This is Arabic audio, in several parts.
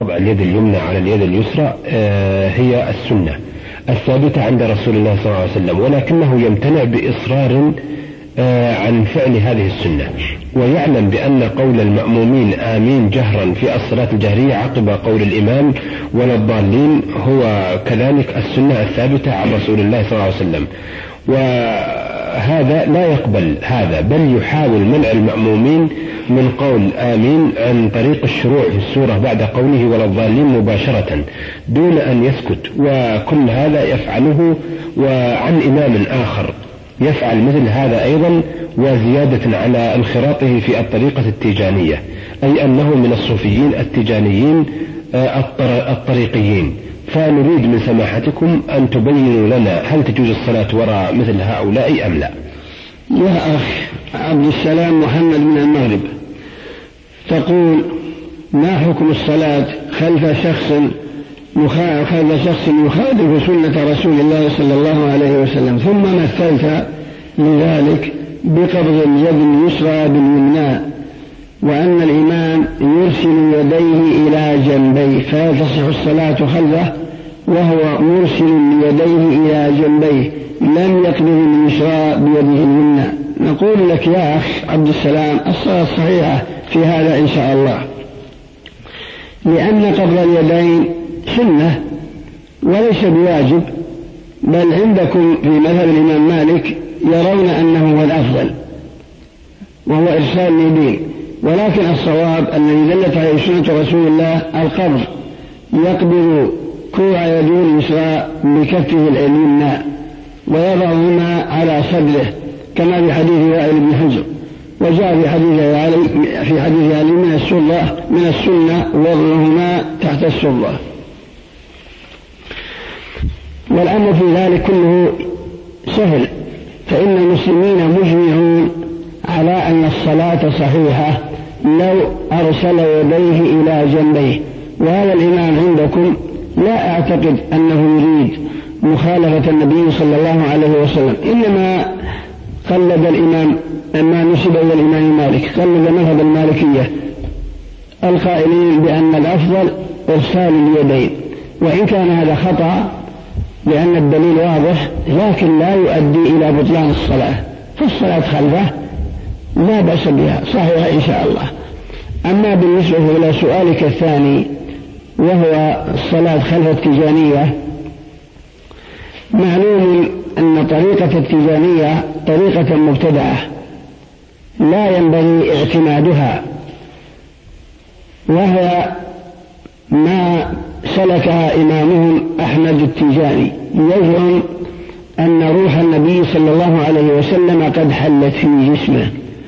وضع اليد اليمنى على اليد اليسرى هي السنة الثابتة عند رسول الله صلى الله عليه وسلم، ولكنه يمتنع بإصرار عن فعل هذه السنة، ويعلم بأن قول المأمومين آمين جهرا في الصلاة الجهرية عقب قول الإمام ولا الضالين هو كذلك السنة الثابتة عن رسول الله صلى الله عليه وسلم، وهذا لا يقبل هذا، بل يحاول منع المأمومين من قول آمين عن طريق الشروع في السورة بعد قوله ولا الضالين مباشرة دون أن يسكت، وكل هذا يفعله وعن إمام آخر يفعل مثل هذا أيضا، وزيادة على انخراطه في الطريقة التيجانية، أي أنه من الصوفيين التيجانيين الطريقيين. فنريد من سماحتكم أن تبينوا لنا هل تجوز الصلاة وراء مثل هؤلاء أم لا؟ يا أخ عبد السلام محمد من المغرب تقول ما حكم الصلاة خلف شخص يخالف سنة رسول الله صلى الله عليه وسلم، ثم مثلت لذلك بقبض اليد اليسرى باليمنى، وأن الإمام يرسل يديه إلى جنبيه فتصح الصلاة خلفه وهو مرسل يديه إلى جنبيه لم يقبض اليسرى بيده اليمنى. نقول لك يا أخ عبد السلام الصلاة صحيحة في هذا إن شاء الله، لأن قبض اليدين سنة وليس بواجب، بل عندكم في مذهب الإمام مالك يرون أنه هو الأفضل وهو إرسال اليدين، ولكن الصواب الذي دلت عليه سنة رسول الله القبض، يقبض كوع يده اليسرى بكفه اليمنى ويضعهما على صدره كما في حديث وائل بن حجر، وجاء في حديث علي من السنة وضعهما تحت السرة. والأمر في ذلك كله سهل، فإن المسلمين مجمعون على أن الصلاة صحيحة لو أرسل يديه إلى جنبيه، وهذا الإمام عندكم لا أعتقد أنه يريد مخالفة النبي صلى الله عليه وسلم، إنما قلد الإمام ما نسب إلى الإمام مالك، قلد مذهب المالكية القائلين بأن الأفضل إرسال اليدين، وإن كان هذا خطأ لأن الدليل واضح، لكن لا يؤدي إلى بطلان الصلاة، فالصلاة خلفه لا بأس بها صحيحة إن شاء الله. أما بالنسبة إلى سؤالك الثاني وهو الصلاة خلف التيجانية، معلوم أن طريقة التيجانية طريقة مبتدعة لا ينبغي اعتمادها، وهي ما سلكها إمامهم أحمد التيجاني، يزعم أن روح النبي صلى الله عليه وسلم قد حلت في جسمه،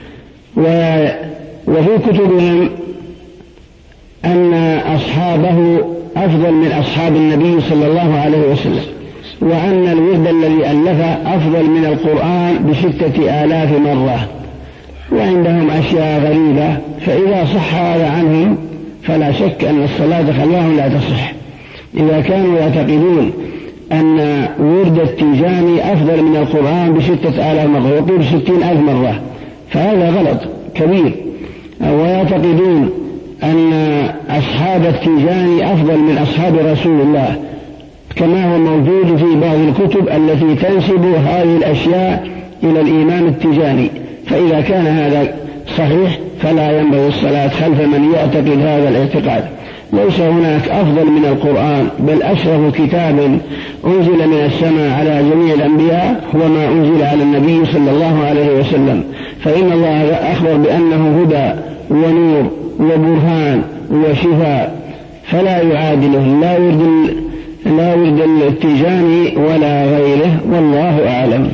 وفي كتبهم أن أصحابه أفضل من أصحاب النبي صلى الله عليه وسلم، وأن الورد الذي ألفه أفضل من القرآن ب6,000 مرة، وعندهم أشياء غريبة، فإذا صح هذا عنهم فلا شك أن الصلاة خلفهم لا تصح. إذا كانوا يعتقدون أن ورد التيجاني أفضل من القرآن ب6,000 مرة ويقول 60,000 مرة، فهذا غلط كبير. ويعتقدون أن أصحاب التيجاني أفضل من أصحاب رسول الله، كما هو موجود في بعض الكتب التي تنسب هذه الأشياء إلى الإمام التيجاني. فإذا كان هذا صحيح فلا ينبغي الصلاة خلف من يعتقد هذا الاعتقاد. ليس هناك أفضل من القرآن، بل أشرف كتاب أنزل من السماء على جميع الأنبياء هو ما أنزل على النبي صلى الله عليه وسلم، فإن الله أخبر بأنه هدى ونور وبرهان وشفاء، فلا يعادله لا ورد التيجاني ولا غيره، والله أعلم.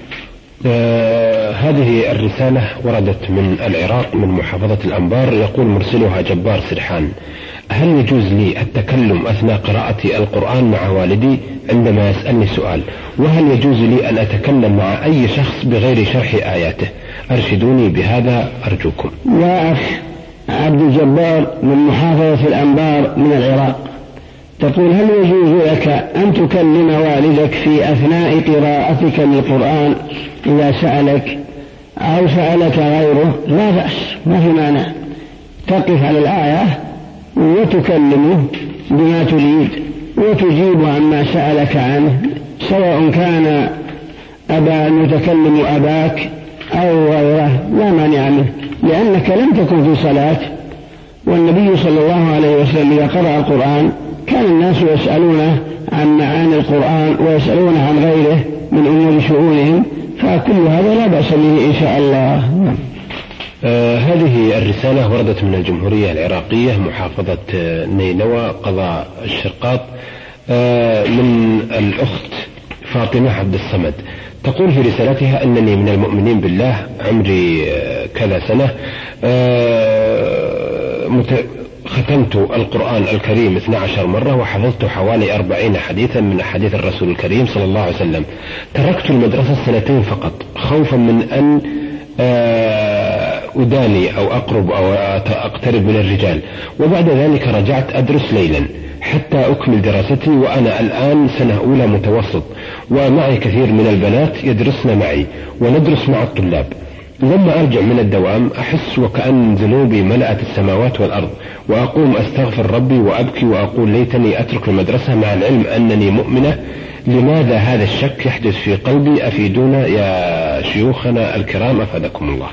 هذه الرسالة وردت من العراق من محافظة الأنبار، يقول مرسلها جبار سرحان: هل يجوز لي التكلم أثناء قراءة القرآن مع والدي عندما يسألني سؤال؟ وهل يجوز لي أن أتكلم مع أي شخص بغير شرح آياته؟ أرشدوني بهذا أرجوكم. يا أخ عبد الجبار من محافظة الأنبار من العراق، تقول هل يجوز لك أن تكلم والدك في أثناء قراءتك للقرآن إذا سألك أو سألك غيره؟ لا بأس، ما في مانع، تقف على الآية وتكلمه بما تريد وتجيب عما سألك عنه، سواء كان أبا المتكلم أباك أو غيره لا مانع منه، لأنك لم تكن في صلاة. والنبي صلى الله عليه وسلم إذا قرأ القرآن كان الناس يسألونه عن معاني القرآن ويسألون عن غيره من أمور شؤونهم، فكل هذا لا بأس به إن شاء الله. هذه الرسالة وردت من الجمهورية العراقية محافظة نينوى قضاء الشرقاط من الأخت فاطمة عبد الصمد، تقول في رسالتها أنني من المؤمنين بالله، عمري كذا سنة، ختمت القرآن الكريم 12 مرة وحفظت حوالي 40 حديثا من أحاديث الرسول الكريم صلى الله عليه وسلم. تركت المدرسة 2 فقط خوفا من أن أداني أو أقرب أو أقترب من الرجال، وبعد ذلك رجعت أدرس ليلا حتى أكمل دراستي، وأنا الآن سنة أولى متوسط، ومعي كثير من البنات يدرسن معي وندرس مع الطلاب. لما أرجع من الدوام أحس وكأن ذنوبي ملأت السماوات والأرض، وأقوم أستغفر ربي وأبكي وأقول ليتني أترك المدرسة مع العلم أنني مؤمنة. لماذا هذا الشك يحدث في قلبي؟ أفيدونا يا شيوخنا الكرام أفادكم الله.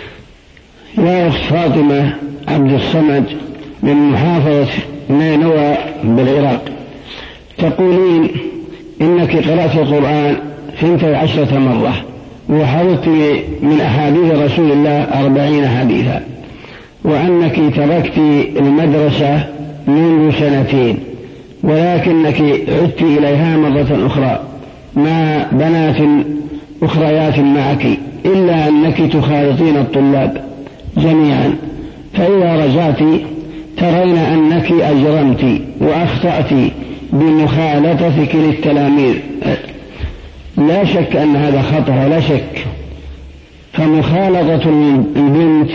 يا أخت فاطمة عبد الصمد من محافظة نينوى بالعراق، تقولين إنك قرأت القرآن 12 مرة وحفظت من أحاديث رسول الله 40 حديثا، وأنك تركت المدرسة منذ 2 ولكنك عدت إليها مرة أخرى مع بنات أخريات معك، إلا أنك تخالطين الطلاب جميعا، فإذا رجعت ترين أنك أجرمت وأخطأت بمخالطتك للتلاميذ. لا شك أن هذا خطأ لا شك، فمخالطة البنت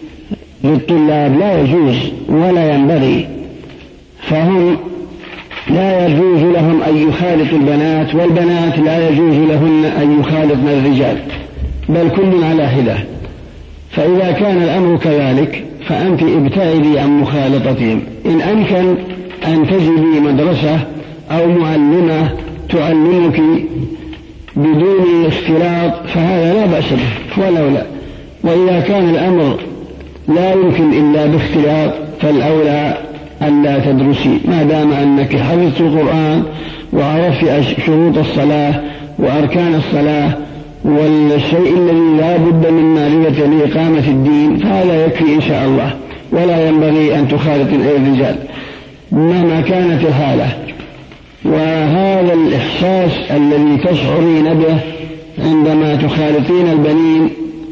للطلاب لا يجوز ولا ينبغي، فهم لا يجوز لهم أن يخالطوا البنات، والبنات لا يجوز لهن أن يخالطن الرجال، بل كل على حدة. فإذا كان الأمر كذلك فأنت ابتعدي عن مخالطتهم. إن أمكن أن تجدي مدرسة أو معلمة تعلمك بدون اختلاط فهذا لا بأس به ولولا. وإذا كان الأمر لا يمكن إلا باختلاط فالأولى ألا تدرسي، ما دام أنك حفظت القرآن وعرفت شروط الصلاة وأركان الصلاة والشيء الذي لا بد من معرفة لإقامة الدين، فهذا يكفي إن شاء الله، ولا ينبغي أن تخالط الرجال مهما كانت الحالة. وهذا الإحساس الذي تشعرين به عندما تخالطين البنين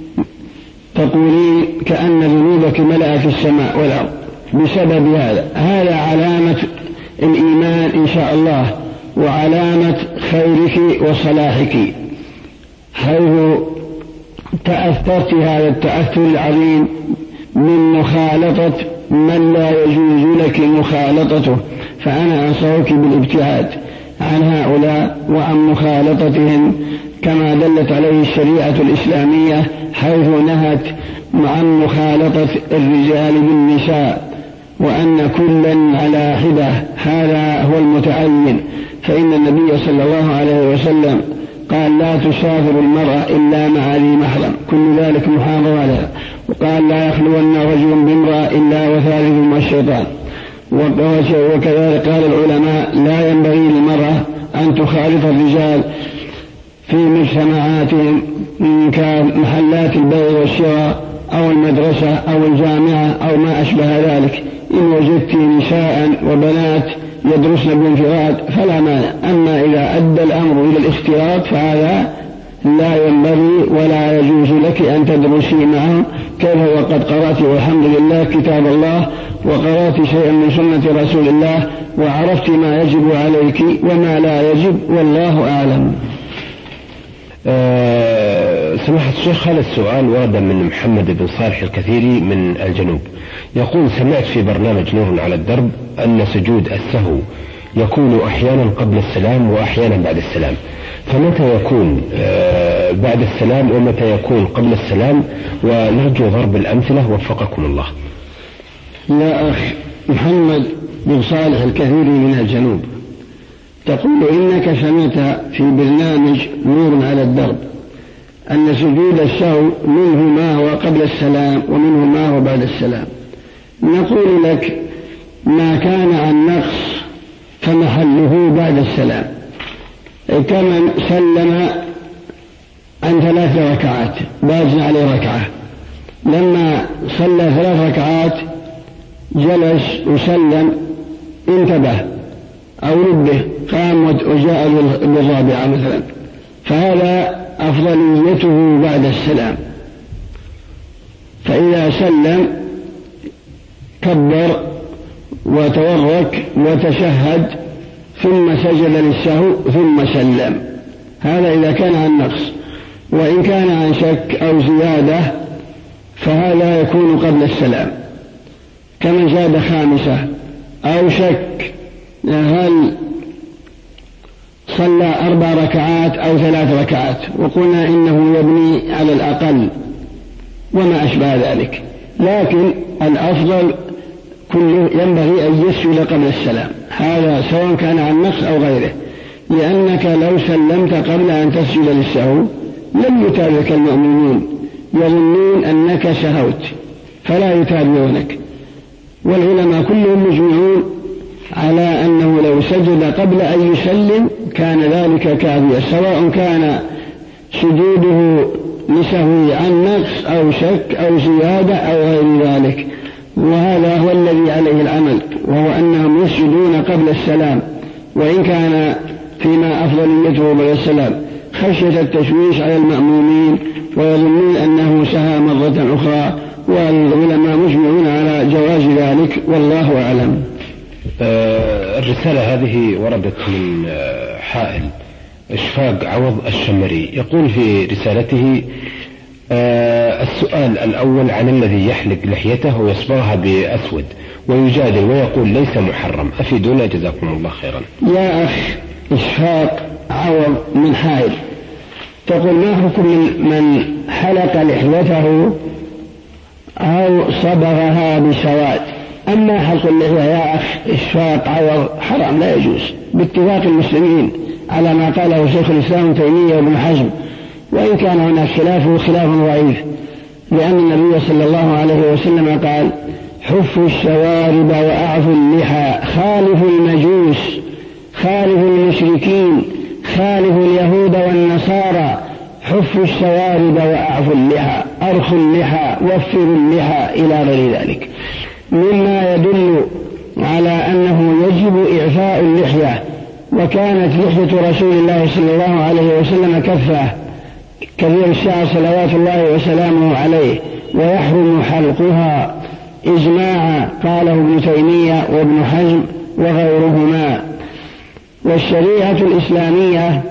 تقولين كأن ذنوبك ملأت السماء والأرض بسبب هذا علامة الإيمان إن شاء الله وعلامة خيرك وصلاحك، حيث تأثرت هذا التأثر العظيم من مخالطة من لا يجوز لك مخالطته. فأنا أنصحك بالابتعاد عن هؤلاء وعن مخالطتهم كما دلت عليه الشريعة الإسلامية، حيث نهت عن مخالطة الرجال بالنساء، وأن كلا على حدة، هذا هو المتعين. فإن النبي صلى الله عليه وسلم قال لا تسافر المرأة إلا مع ذي محرم، كل ذلك محافظ عليها. وقال لا يخلون رجل بامرأة إلا وثالثهما الشيطان. وكذلك قال العلماء لا ينبغي للمرأة أن تخالط الرجال في مجتمعاتهم كمحلات البيع والشراء أو المدرسة أو الجامعة أو ما أشبه ذلك. إن وجدت نساء وبنات يدرسن بانفراد فلا مانع، أما إذا أدى الأمر إلى الاختلاط فهذا لا ينبغي ولا يجوز لك أن تدرسي معهم، كيف وقد قرأت والحمد لله كتاب الله وقرأت شيئا من سنة رسول الله وعرفت ما يجب عليك وما لا يجب، والله أعلم. سماحة الشيخ، هذا السؤال ورد من محمد بن صالح الكثيري من الجنوب، يقول سمعت في برنامج نور على الدرب أن سجود السهو يكون أحيانا قبل السلام وأحيانا بعد السلام، فمتى يكون بعد السلام ومتى يكون قبل السلام؟ ونرجو ضرب الأمثلة وفقكم الله. يا أخ محمد بن صالح الكثيري من الجنوب تقول: إنك سمعت في برنامج نور على الدرب أن سجود السهو منه ما هو قبل السلام ومنه ما هو بعد السلام. نقول لك: ما كان عن نقص فمحله بعد السلام، كمن سلم عن 3 ركعات باز عليه ركعة، لما صلى 3 ركعات جلس وسلم انتبه أو نبه قام وجاء بالرابعة مثلا، فهذا أفضليته بعد السلام. فإذا سلم كبر وتورك وتشهد ثم سجد للسهو ثم سلم، هذا إذا كان عن نقص. وإن كان عن شك أو زيادة فهذا يكون قبل السلام، كمن زاد 5 أو شك هل صلى 4 ركعات أو 3 ركعات وقلنا إنه يبني على الأقل وما أشبه ذلك، لكن الأفضل كله ينبغي أن يسجد قبل السلام، هذا سواء كان عن نقص أو غيره، لأنك لو سلمت قبل أن تسجد للسهو لم يتابعك المؤمنون، يظنون أنك سهوت فلا يتابعونك. والعلماء كلهم مجمعون على أنه لو سجد قبل أن يسلم كان ذلك كافيا، سواء كان سجوده لسهو عن نقص أو شك أو زيادة أو غير ذلك. وهذا هو الذي عليه العمل، وهو أنهم يسجدون قبل السلام، وإن كان فيما أفضليته بعد السلام خشية التشويش على المأمومين ويظنون أنه سهى مرة أخرى، والعلماء مجمعون على جواز ذلك، والله أعلم. الرسالة هذه وردت من حائل إشفاق عوض الشمري، يقول في رسالته: السؤال الأول عن الذي يحلق لحيته ويصبغها بأسود ويجادل ويقول ليس محرم، أفيدونا جزاكم الله خيرا. يا أخ إشفاق عوض من حائل، تقول: ما حكم من حلق لحيته أو صبغها بسواد؟ أما حلق اللحية يا أخ إشفاق عوض حرام لا يجوز باتفاق المسلمين على ما قاله شيخ الإسلام ابن تيمية وابن حزم، وإن كان هناك خلافه خلاف ضعيف، لأن النبي صلى الله عليه وسلم قال: حفوا الشوارب وأعفوا اللحى، خالفوا المجوس، خالفوا المشركين، خالفوا اليهود والنصارى، حفوا الشوارب وأعفوا اللحى، أرخوا اللحى، وفروا اللحى، إلى غير ذلك، مما يدل على أنه يجب إعفاء اللحية. وكانت لحية رسول الله صلى الله عليه وسلم كفة كثير الشعر صلوات الله وسلامه عليه، ويحرم حلقها إجماعا، قاله ابن تيمية وابن حزم وغيرهما. والشريعة الإسلامية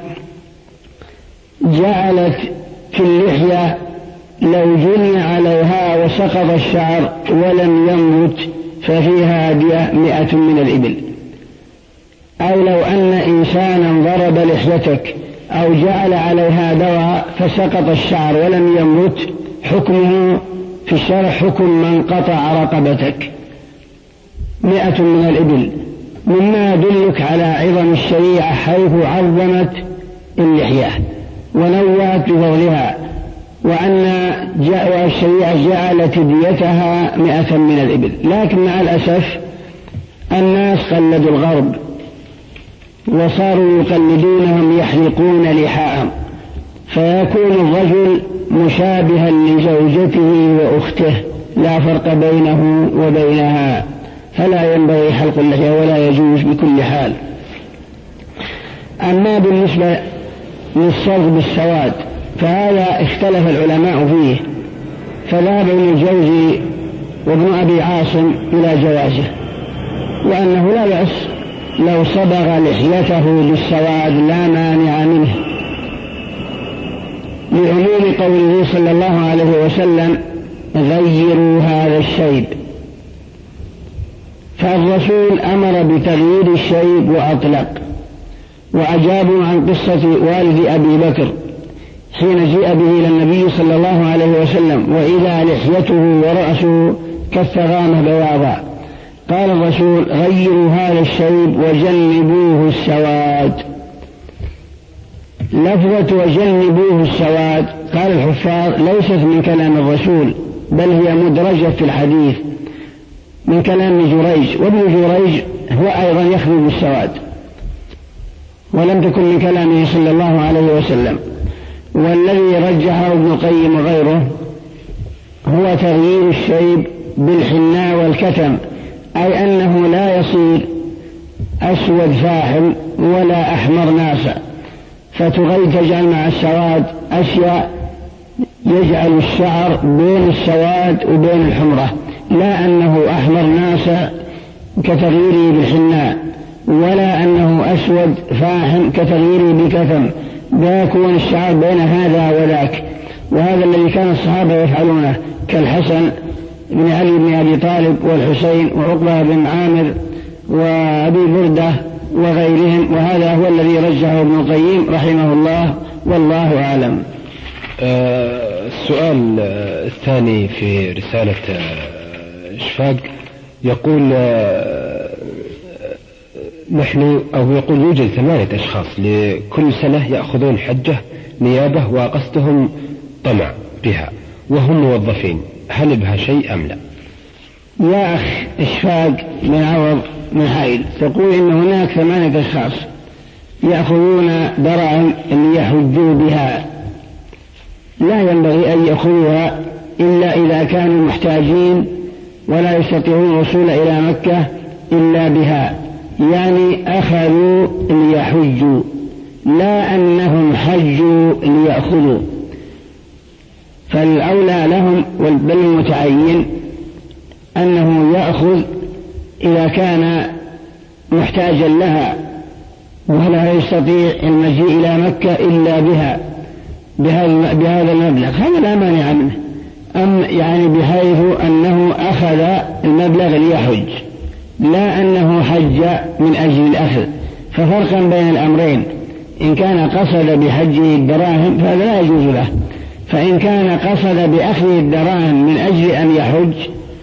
جعلت في اللحية لو جني عليها وسقط الشعر ولم ينبت ففيها هدية 100 من الإبل. أو لو أن إنسانا ضرب لحيتك أو جعل عليها دواء فسقط الشعر ولم ينبت، حكمه في الشرع حكم من قطع رقبتك 100 من الإبل، مما يدلك على عظم الشريعة حيث عظمت اللحية ونوعت بفضلها، وأن الشريعة جعلت ديتها 100 من الإبل. لكن مع الأسف الناس قلدوا الغرب وصاروا يقلدونهم يحلقون لحاءهم، فيكون الرجل مشابها لزوجته وأخته لا فرق بينه وبينها، فلا ينبغي حلق اللحية ولا يجوز بكل حال. أما بالنسبة للصبغ بالسواد فهذا اختلف العلماء فيه، فذهب ابن الجوزي وابن أبي عاصم إلى جوازه، وأنه لا بأس لو صبغ لحيته بالسواد لا مانع منه، لعموم قوله صلى الله عليه وسلم: غيروا هذا الشيب. فالرسول أمر بتغيير الشيب وأطلق. وأجابوا عن قصة والد أبي بكر حين جاء به إلى النبي صلى الله عليه وسلم وإذا لحيته ورأسه كالثغامة بياضا، قال الرسول غيروا هذا الشيب وجنبوه السواد. لفظة وجنبوه السواد قال الحفاظ ليست من كلام الرسول، بل هي مدرجة في الحديث من كلام جريج، وابن جريج هو أيضا يخرج بالسواد، ولم تكن من كلامه صلى الله عليه وسلم. والذي رجحه ابن القيم وغيره هو تغيير الشيب بالحناء والكتم، أي أنه لا يصير أسود فاحم ولا أحمر ناصع، تجعل مع السواد أشياء يجعل الشعر بين السواد وبين الحمرة، لا أنه أحمر ناصع كتغييره بالحناء، ولا أنه أسود فاحم كتغييره بالكتم، لا يكون الشعر بين هذا وذاك. وهذا الذي كان الصحابة يفعلونه كالحسن بن علي بن أبي طالب والحسين وعقبة بن عامر وأبي بردة وغيرهم، وهذا هو الذي رجحه ابن القيم رحمه الله، والله أعلم. السؤال الثاني في رسالة إشفاق يقول نحن أو يقول يوجد 8 أشخاص لكل سنة يأخذون حجة نيابة وقصدهم طمع بها وهم موظفين، هل بها شيء أم لا؟ يا أخ إشفاق من عوض من حائل، تقول إن هناك 8 أشخاص يأخذون دراهم ليحجوا بها، لا ينبغي أن يأخذوها إلا إذا كانوا محتاجين ولا يستطيعون الوصول إلى مكة إلا بها، يعني أخذوا ليحجوا، لا أنهم حجوا ليأخذوا. فالأولى لهم بل المتعين أنه يأخذ إذا كان محتاجا لها ولا يستطيع المجيء إلى مكة إلا بها بهذا المبلغ، هذا لا مانع منه، يعني بحيث أنه أخذ المبلغ ليحج، لا أنه حج من أجل الأخذ. ففرقا بين الأمرين، إن كان قصد بحجه الدراهم فهذا لا يجوز له، فإن كان قصد بأخذ الدراهم من أجل أن يحج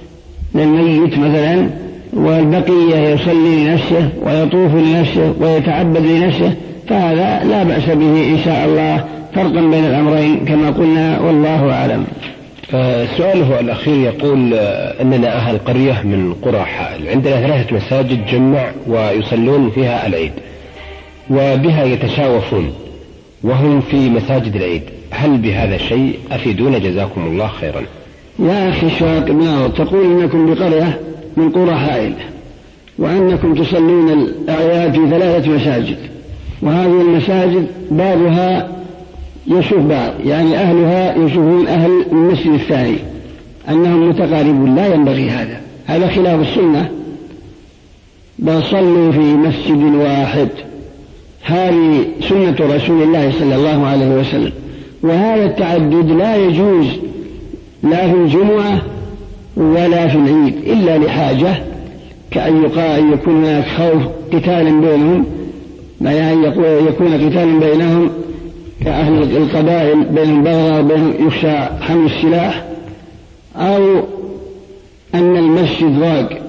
للميت مثلا والبقية يصلي لنفسه ويطوف لنفسه ويتعبد لنفسه فهذا لا بأس به إن شاء الله، فرقا بين الأمرين كما قلنا، والله أعلم. سؤاله الأخير يقول أننا أهل قرية من قرى حائل، عندنا 3 مساجد جمع ويصلون فيها العيد وبها يتشاوفون وهم في مساجد العيد، هل بهذا شيء؟ أفيدونا جزاكم الله خيرا. يا أخي شاق بن تقول إنكم بقرية من قرى حائل وأنكم تصلون الأعياد في 3 مساجد، وهذه المساجد بعضها يشوف بعض، يعني أهلها يشوفون أهل المسجد الثاني أنهم متقاربون، لا ينبغي هذا خلاف السنة، بل صلوا في مسجد واحد، هذه سنة رسول الله صلى الله عليه وسلم. وهذا التعدد لا يجوز لا في الجمعة ولا في العيد إلا لحاجة، كأن يكون هناك خوف قتال بينهم، يعني يكون قتال بينهم كأهل القبائل بين البغضاء وبين يخشى حمل السلاح، أو أن المسجد ضاق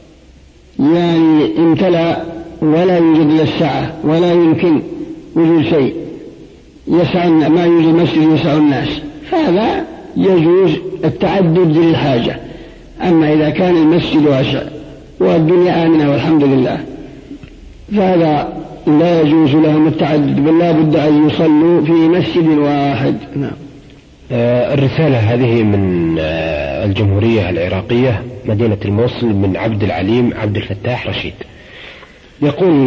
يعني امتلأ ولا يوجد إلا السعة ولا يمكن وجود شيء يسع، ما يوجد مسجد يسع الناس، فهذا يجوز التعدد للحاجة. أما إذا كان المسجد واسع والدنيا آمنة والحمد لله فهذا لا يجوز لهم التعدد، بل لا بد أن يصلوا في مسجد واحد. نعم. الرسالة هذه من الجمهورية العراقية مدينة الموصل من عبد العليم عبد الفتاح رشيد، يقول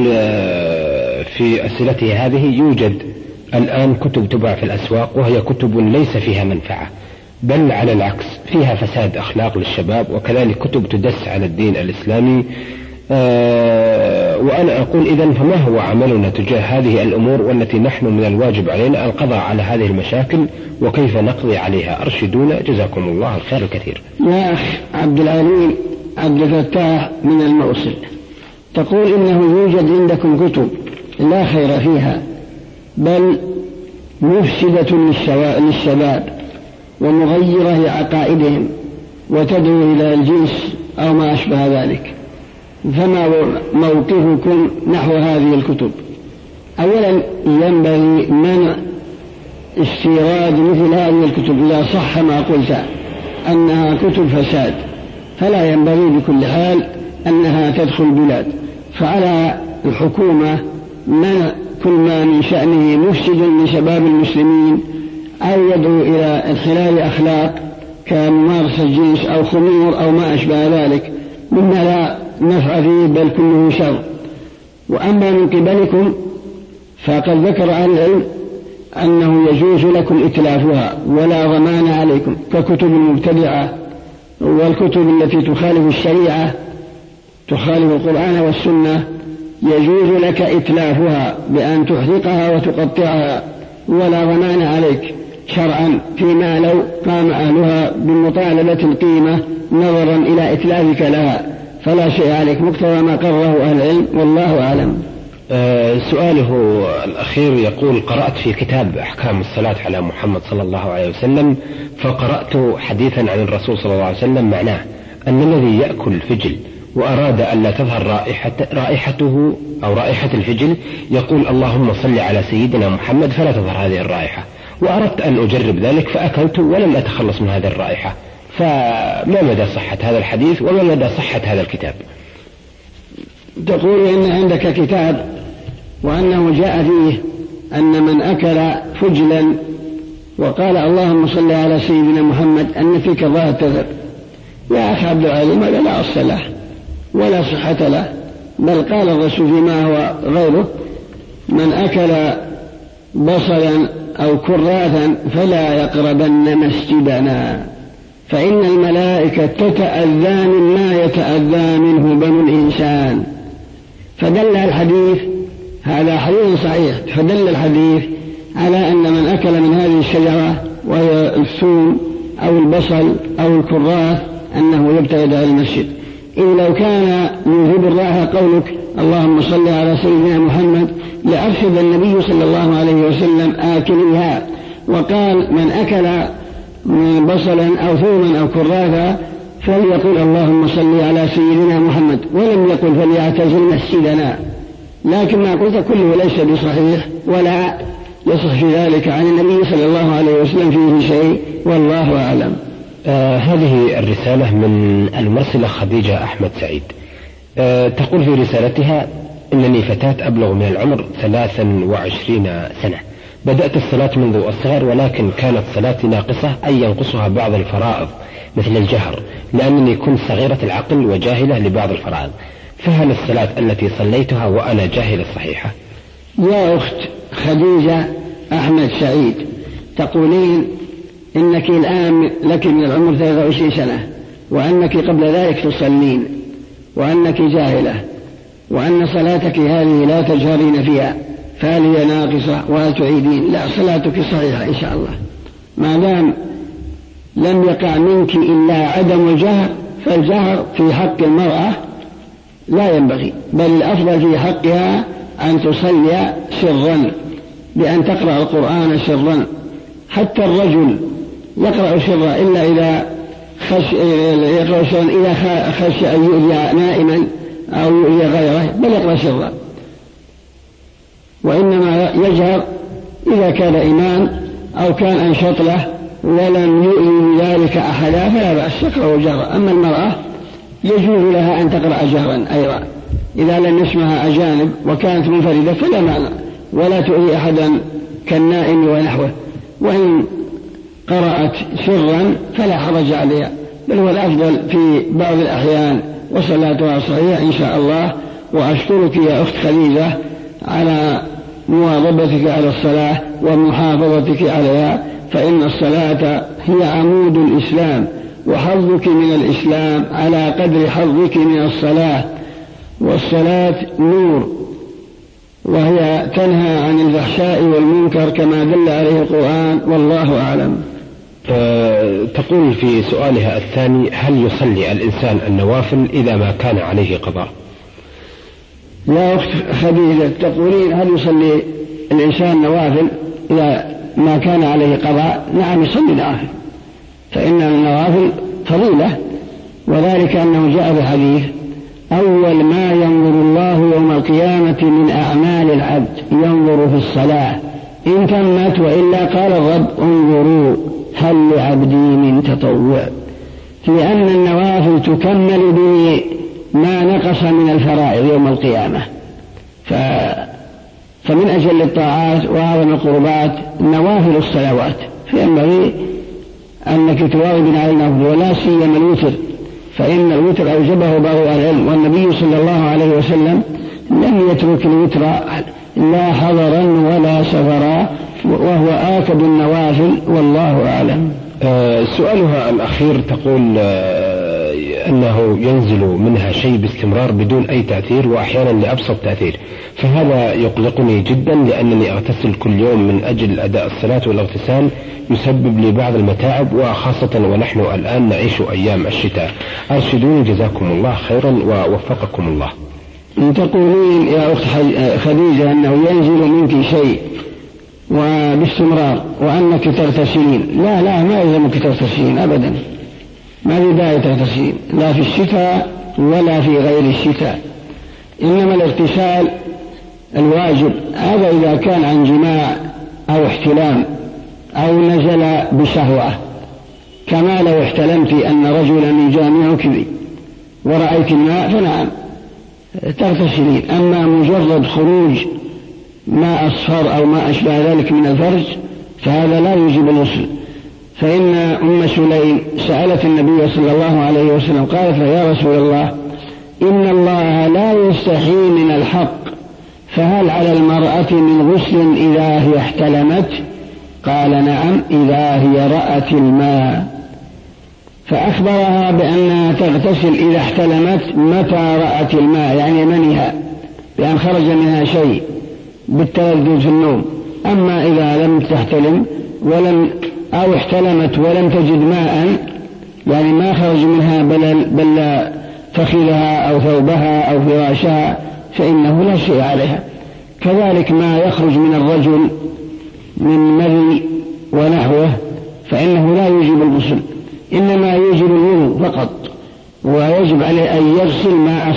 في أسئلته هذه يوجد الآن كتب تباع في الأسواق وهي كتب ليس فيها منفعة، بل على العكس فيها فساد أخلاق للشباب، وكذلك كتب تدس على الدين الإسلامي، وأنا أقول إذن فما هو عملنا تجاه هذه الأمور والتي نحن من الواجب علينا القضاء على هذه المشاكل وكيف نقضي عليها؟ أرشدونا جزاكم الله الخير الكثير. يا أخ عبد العليم عبد الفتاح من الموصل، تقول إنه يوجد عندكم كتب لا خير فيها بل مفسدة للشباب ومغيرة لعقائدهم وتدعو إلى الجنس أو ما أشبه ذلك، فما موقفكم نحو هذه الكتب؟ أولا ينبغي منع استيراد مثل هذه الكتب إذا صح ما قلت أنها كتب فساد، فلا ينبغي بكل حال أنها تدخل البلاد، فعلى الحكومة منع كل ما من شأنه مفسد من شباب المسلمين أو يدعو إلى انحلال أخلاق كممارسة الجنس أو خمور أو ما أشبه ذلك مما لا نفع فيه بل كله شر. وأما من قبلكم فقد ذكر أهل العلم أنه يجوز لكم إتلافها ولا ضمان عليكم، ككتب المبتدعة والكتب التي تخالف الشريعة تخالف القرآن والسنة يجوز لك إتلافها بأن تحرقها وتقطعها ولا ضمان عليك شرعا، فيما لو قام أهلها بمطالبة القيمة نظرا إلى إتلافك لها فلا شيء عليك، مقتضى ما قرره أهل العلم والله أعلم. سؤاله الأخير يقول: قرأت في كتاب أحكام الصلاة على محمد صلى الله عليه وسلم فقرأت حديثا عن الرسول صلى الله عليه وسلم معناه أن الذي يأكل فجل وأراد أن لا تظهر رائحته أو رائحة الفجل يقول اللهم صل على سيدنا محمد فلا تظهر هذه الرائحة، وأردت أن أجرب ذلك فأكلت ولم أتخلص من هذه الرائحة، فما مدى صحة هذا الحديث وما مدى صحة هذا الكتاب؟ تقول إن عندك كتاب وأنه جاء فيه أن من أكل فجلا وقال اللهم صل على سيدنا محمد أن فيك ظاهر تذر. يا أخي عبد العليم هذا لا أصل له ولا صحة له، بل قال الرسول فيما هو غيره: من أكل بصلا أو كراثا فلا يقربن مسجدنا فإن الملائكة تتأذى مما يتأذى منه بنو الإنسان. فدل الحديث، هذا حديث صحيح، فدل الحديث على أن من أكل من هذه الشجرة وهي الثوم أو البصل أو الكراث أنه يبتعد عن المسجد. إذ لو كان يوجب الراحة قولك اللهم صل على سيدنا محمد لأرشد النبي صلى الله عليه وسلم آكلها وقال من أكل بصلا أو ثوما أو كراثا فليقول اللهم صل على سيدنا محمد، ولم يقل فليعتزل مسجدنا. لكن ما قلت كله ليس بصحيح ولا يصح في ذلك عن النبي صلى الله عليه وسلم فيه شيء والله أعلم. هذه الرسالة من المرسلة خديجة أحمد سعيد. تقول في رسالتها: إنني فتاة أبلغ من العمر 23 سنة، بدأت الصلاة منذ الصغر ولكن كانت صلاتي ناقصة أي ينقصها بعض الفرائض مثل الجهر، لأنني كنت صغيرة العقل وجاهلة لبعض الفرائض، فهل الصلاة التي صليتها وأنا جاهلة صحيحة؟ يا أخت خديجة أحمد سعيد، تقولين إنك الآن لك من العمر 23 سنة وأنك قبل ذلك تصلين وأنك جاهلة وأن صلاتك هذه لا تجهرين فيها، فهل هي ناقصة وهل تعيدين؟ لا، صلاتك صحيحة إن شاء الله، ما دام لم يقع منك إلا عدم الجهر، فالجهر في حق المرأة لا ينبغي، بل الأفضل في حقها أن تصلي سرا بأن تقرأ القرآن سرا. حتى الرجل يقرأ سرا إلا إذا خشي أن يؤذي نائما أو يؤذي غيره، بل يقرأ سرا، وإنما يجهر إذا كان إمام أو كان أنشط له ولم يؤذي ذلك أحدا فلا بأس يقرأ جهرا. أما المرأة يجوز لها أن تقرأ جهرا أيضا إذا لم يسمعها أجانب وكانت منفردة فلا معنى، ولا تؤذي أحدا كالنائم ونحوه، وإن قرأت سرا فلا حرج عليها، بل هو الأفضل في بعض الأحيان وصلاتها صحيحة إن شاء الله. وأشكرك يا أخت خديجة على مواظبتك على الصلاة ومحافظتك عليها، فإن الصلاة هي عمود الإسلام، وحظك من الإسلام على قدر حظك من الصلاة، والصلاة نور وهي تنهى عن الفحشاء والمنكر كما دل عليه القرآن والله أعلم. تقول في سؤالها الثاني: هل يصلي الإنسان النوافل إذا ما كان عليه قضاء؟ يا أخت خديجة، تقولين هل يصلي الإنسان نوافل إذا ما كان عليه قضاء؟ نعم يصلي نوافل، فإن النوافل فضيلة، وذلك أنه جاء في حديث أول ما ينظر الله يوم القيامة من أعمال العبد ينظر في الصلاة إن تمت، وإلا قال الرب انظروا هل لعبدي من تطوع، لأن النوافل تكمل بما نقص من الفرائض يوم القيامة. فمن أجل الطاعات وأعظم القربات نوافل الصلوات، فينبغي أنك تواظب على النوافل، ولا سيما الوتر، فإن الوتر أوجبه بعض العلم، والنبي صلى الله عليه وسلم لم يترك الوتر لا حضرا ولا سفرا، وهو آكد النوافل والله أعلم. سؤالها الأخير تقول أنه ينزل منها شيء باستمرار بدون أي تأثير، وأحيانا لأبسط تأثير، فهذا يقلقني جدا لأنني أغتسل كل يوم من أجل أداء الصلاة، والاغتسال يسبب لي بعض المتاعب، وخاصة ونحن الآن نعيش أيام الشتاء. أرشدوني جزاكم الله خيرا ووفقكم الله. تقولين يا أخت خديجة أنه ينزل منك شيء وباستمرار وأنك تغتسلين. لا ما يلزمك تغتسلين أبدا، ما في داعي تغتسلين لا في الشتاء ولا في غير الشتاء، إنما الاغتسال الواجب هذا إذا كان عن جماع أو احتلام أو نزل بشهوة، كما لو احتلمت أن رجلا يجامعك ورأيت الماء فنعم تغتسلين. أما مجرد خروج ما أصفر أو ما أشبه ذلك من الفرج فهذا لا يجب الغسل. فإن أم سليم سألت النبي صلى الله عليه وسلم قالت له يا رسول الله إن الله لا يستحي من الحق، فهل على المرأة من غسل إذا هي احتلمت؟ قال نعم إذا هي رأت الماء، فأخبرها بأنها تغتسل إذا احتلمت متى رأت الماء، يعني منها بأن خرج منها شيء بالتردد في النوم. أما إذا لم تحتلم أو احتلمت ولم تجد ماء، يعني ما خرج منها بل فخذها أو ثوبها أو فراشها، فإنه لا شيء عليها. كذلك ما يخرج من الرجل من مذي ونحوه فإنه لا يوجب الغسل، إنما يوجب الوضوء فقط، ويجب عليه أن يغسل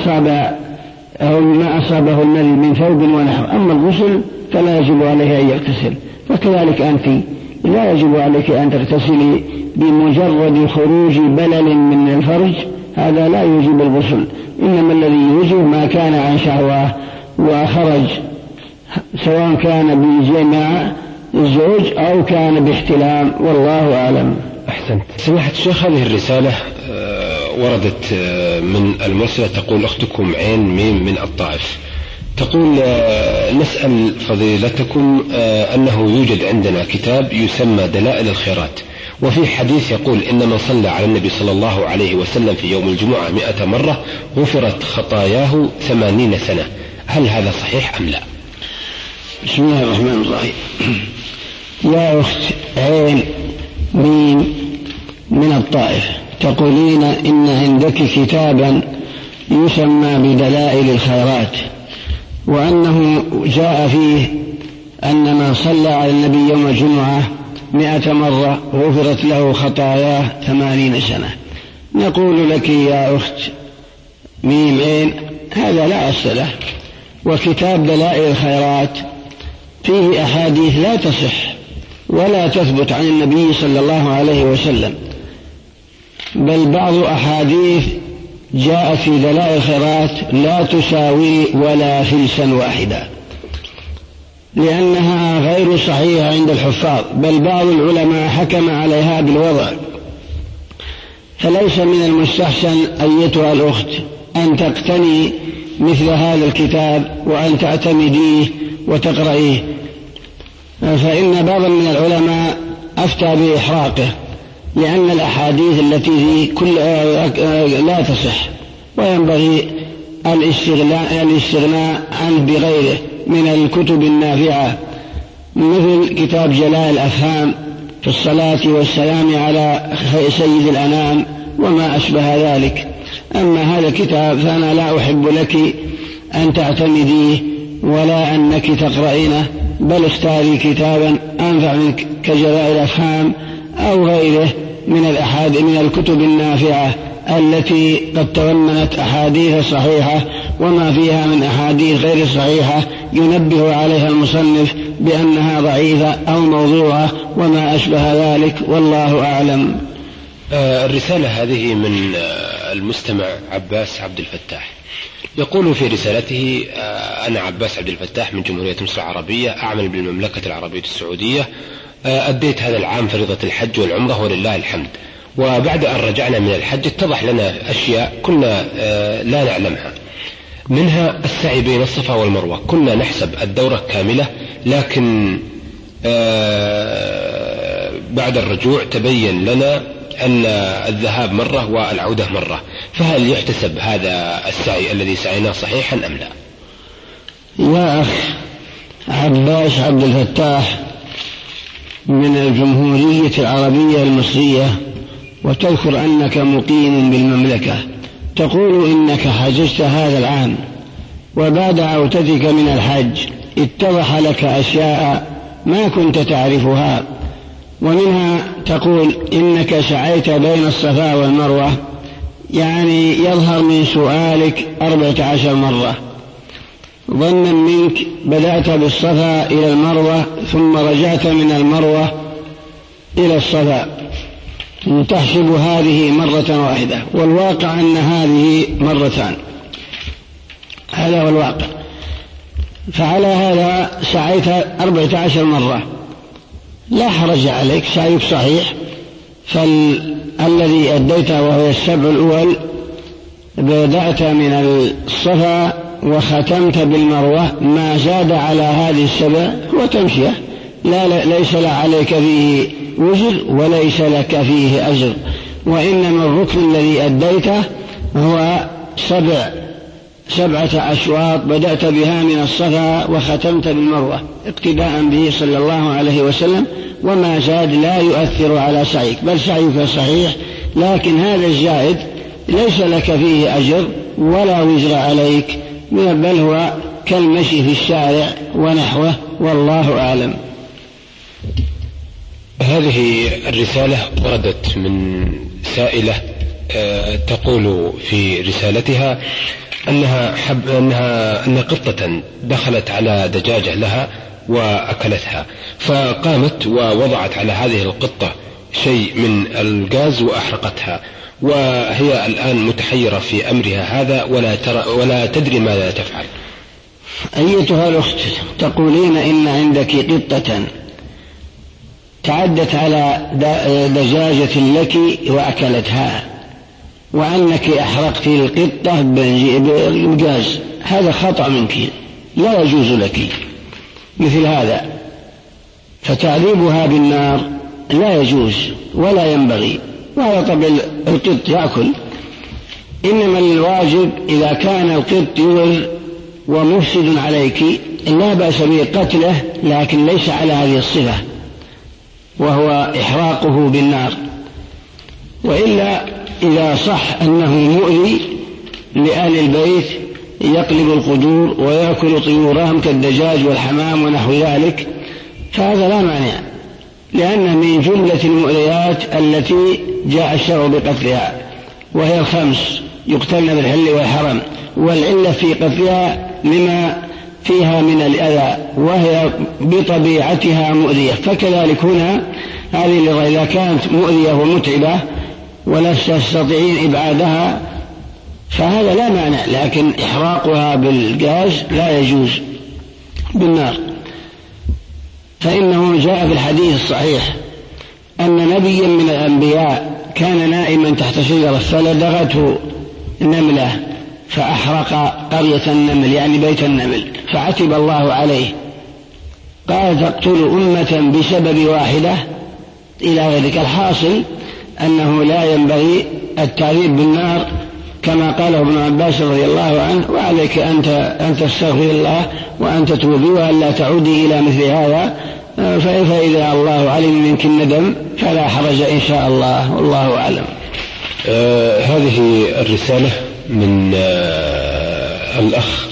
ما أصابه المذي من ثوب ونحوه. أما الغسل فلا يجب عليه أن يغتسل. وكذلك أنت لا يجب عليك أن تغتسلي بمجرد خروج بلل من الفرج، هذا لا يوجب الغسل، إنما الذي يوجب ما كان عن شهوة وخرج، سواء كان بجماع الزوج أو كان باحتلام، والله أعلم. أحسنت. سماحة الشيخ، هذه الرسالة وردت من المرسلة تقول أختكم عين ميم من الطائف، تقول نسأل فضيلتكم أنه يوجد عندنا كتاب يسمى دلائل الخيرات، وفي حديث يقول إن من صلى على النبي صلى الله عليه وسلم في يوم الجمعة 100 مرة غفرت خطاياه 80 سنة، هل هذا صحيح أم لا؟ بسم الله الرحمن الرحيم. يا أخت عين ميم من الطائف، تقولين إن عندك كتابا يسمى بدلائل الخيرات، وأنه جاء فيه أن من صلى على النبي يوم الجمعة 100 مرة غفرت له خطاياه 80 سنة. نقول لك يا أخت ميم عين هذا لا أصل له، وكتاب دلائل الخيرات فيه أحاديث لا تصح ولا تثبت عن النبي صلى الله عليه وسلم، بل بعض أحاديث جاء في دلائل الخيرات لا تساوي ولا فلسا واحدا، لأنها غير صحيحة عند الحفاظ، بل بعض العلماء حكم عليها بالوضع. فليس من المستحسن أيتها الأخت أن تقتني مثل هذا الكتاب وأن تعتمديه وتقرأيه، فإن بعضا من العلماء أفتى بإحراقه، لأن الأحاديث التي فيه لا تصح، وينبغي الاستغناء عنه بغيره من الكتب النافعة، مثل كتاب جلاء الأفهام في الصلاة والسلام على سيد الأنام وما أشبه ذلك. أما هذا الكتاب فأنا لا أحب لك أن تعتمديه ولا أنك تقرأينه، بل اختاري كتابا أنفع منك كجلاء الأفهام أو غيره من الكتب النافعة التي قد تضمنت أحاديث صحيحة وما فيها من أحاديث غير صحيحة ينبه عليها المصنف بأنها ضعيفة أو موضوعة وما أشبه ذلك، والله أعلم. الرسالة هذه من المستمع عباس عبد الفتاح، يقول في رسالته: أنا عباس عبد الفتاح من جمهورية مصر العربية، أعمل بالمملكة العربية السعودية، أديت هذا العام فريضة الحج والعمرة ولله الحمد، وبعد أن رجعنا من الحج اتضح لنا أشياء كنا لا نعلمها، منها السعي بين الصفا والمروة. كنا نحسب الدورة كاملة، لكن بعد الرجوع تبين لنا أن الذهاب مرة والعودة مرة، فهل يحتسب هذا السعي الذي سعيناه صحيحا أم لا؟ يا أخ عباس عبد الفتاح من الجمهورية العربية المصرية، وتذكر أنك مقيم بالمملكة، تقول إنك حججت هذا العام، وبعد عودتك من الحج اتضح لك أشياء ما كنت تعرفها، ومنها تقول إنك سعيت بين الصفا والمروة، يعني يظهر من سؤالك 14 مرة، ظنا منك بدأت بالصفا إلى المروة ثم رجعت من المروة إلى الصفا، تحسب هذه مرة واحدة، والواقع أن هذه مرتان، هذا هو الواقع. فعلى هذا سعيت 14 مرة، لا حرج عليك، سعيك صحيح. فالذي أديته وهو السبع الأول بدأت من الصفا وختمت بالمروة، ما زاد على هذه السبع هو تمشية، ليس عليك فيه وزر وليس لك فيه أجر، وإنما الركن الذي أديته هو 7 أشواط بدأت بها من الصفا وختمت بالمروة اقتداء به صلى الله عليه وسلم، وما زاد لا يؤثر على سعيك، بل سعيك صحيح، لكن هذا الزائد ليس لك فيه أجر ولا وزر عليك، بل هو كالمشي في الشارع ونحوه، والله أعلم. هذه الرسالة وردت من سائلة تقول في رسالتها أن قطة دخلت على دجاجة لها وأكلتها، فقامت ووضعت على هذه القطة شيء من الغاز وأحرقتها، وهي الآن متحيرة في أمرها هذا ولا تدري ماذا تفعل. أيتها الأخت، تقولين إن عندك قطة تعدت على دجاجة لك وأكلتها، وأنك أحرقت القطة بالغاز، هذا خطأ منك، لا يجوز لك مثل هذا، فتعذيبها بالنار لا يجوز ولا ينبغي، وهذا طبع القط يأكل. إنما الواجب إذا كان القط يضر ومفسد عليك لا بأس بقتله، لكن ليس على هذه الصفة، وهو إحراقه بالنار. وإلا إذا صح أنه مؤذي لأهل البيت يقلب القدور ويأكل طيورهم كالدجاج والحمام ونحو ذلك، فهذا لا مانع، لأنه من جملة المؤذيات التي جاء الشرع بقتلها، وهي 5 يقتلن بالحل والحرم، والعلة في قتلها لما فيها من الأذى، وهي بطبيعتها مؤذية. فكذلك هنا هذه اللغة إذا كانت مؤذية ومتعبة ولا تستطيعين إبعادها فهذا لا مانع، لكن إحراقها بالغاز لا يجوز بالنار. فإنه جاء في الحديث الصحيح أن نبيا من الأنبياء كان نائما تحت شجرة فلدغته نملة فأحرق قرية النمل، يعني بيت النمل، فعتب الله عليه، قال تقتل أمة بسبب واحدة إلى ذلك. الحاصل أنه لا ينبغي التعذيب بالنار كما قاله ابن عباس رضي الله عنه، وعليك أن تستغفر الله وأن تتوبي وأن لا تعودي إلى مثل هذا، فإذا الله علم منك الندم فلا حرج إن شاء الله، والله أعلم. هذه الرسالة من الأخ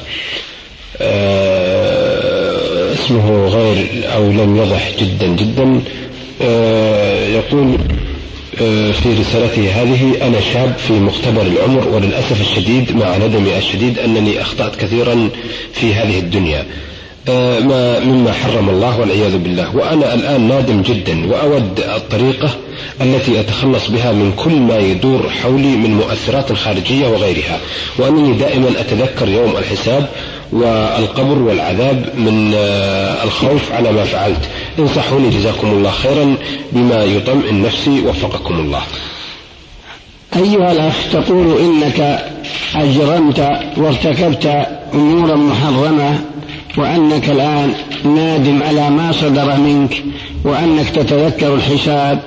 اسمه غير أو لم يضح جدا، يقول في رسالته هذه: أنا شاب في مقتبل العمر، وللأسف الشديد مع ندمي الشديد أنني أخطأت كثيرا في هذه الدنيا مما حرم الله والعياذ بالله، وأنا الآن نادم جدا، وأود الطريقة التي أتخلص بها من كل ما يدور حولي من مؤثرات خارجية وغيرها، وأنني دائما أتذكر يوم الحساب والقبر والعذاب من الخوف على ما فعلت. انصحوني جزاكم الله خيرا بما يطمئن نفسي، وفقكم الله. أيها الأخ، تقول إنك أجرمت وارتكبت أمورا محرمة، وأنك الآن نادم على ما صدر منك، وأنك تتذكر الحساب.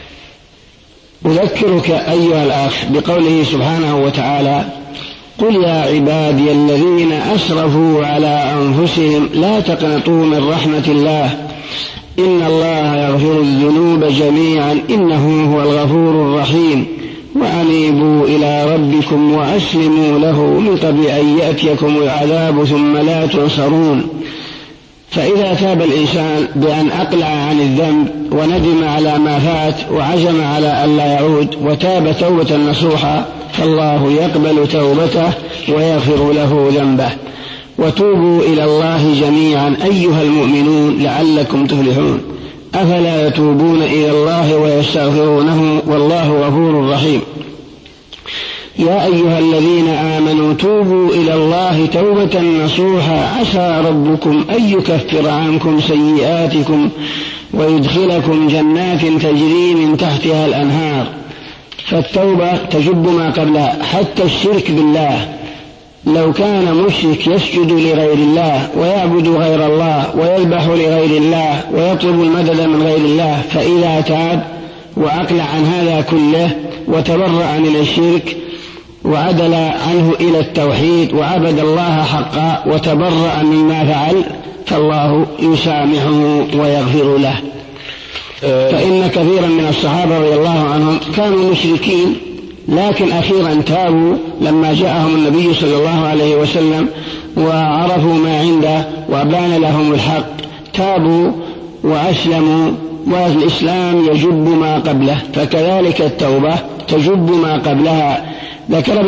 أذكرك أيها الأخ بقوله سبحانه وتعالى: قل يا عبادي الذين أسرفوا على أنفسهم لا تقنطوا من رحمة الله إن الله يغفر الذنوب جميعا إنه هو الغفور الرحيم وأنيبوا إلى ربكم وأسلموا له من قبل أن يأتيكم العذاب ثم لا تنصرون. فإذا تاب الإنسان بأن أقلع عن الذنب وندم على ما فات وعزم على أن لا يعود وتاب توبة نصوحا، فالله يقبل توبته ويغفر له ذنبه. وتوبوا إلى الله جميعا أيها المؤمنون لعلكم تفلحون. أفلا يتوبون إلى الله ويستغفرونه والله غفور رحيم. يا أيها الذين آمنوا توبوا إلى الله توبة نصوحا عسى ربكم أن يكفر عنكم سيئاتكم ويدخلكم جنات تجري من تحتها الأنهار. فالتوبة تجب ما قبلها، حتى الشرك بالله. لو كان مشرك يسجد لغير الله ويعبد غير الله ويذبح لغير الله ويطلب المدد من غير الله، فإذا تاب وأقلع عن هذا كله وتبرأ من الشرك وعدل عنه إلى التوحيد وعبد الله حقا وتبرأ مما فعل، فالله يسامحه ويغفر له. فإن كثيرا من الصحابة رضي الله عنهم كانوا مشركين، لكن أخيرا تابوا لما جاءهم النبي صلى الله عليه وسلم وعرفوا ما عنده وبان لهم الحق، تابوا وأسلموا، والإسلام يجب ما قبله، فكذلك التوبة تجب ما قبلها. ذكر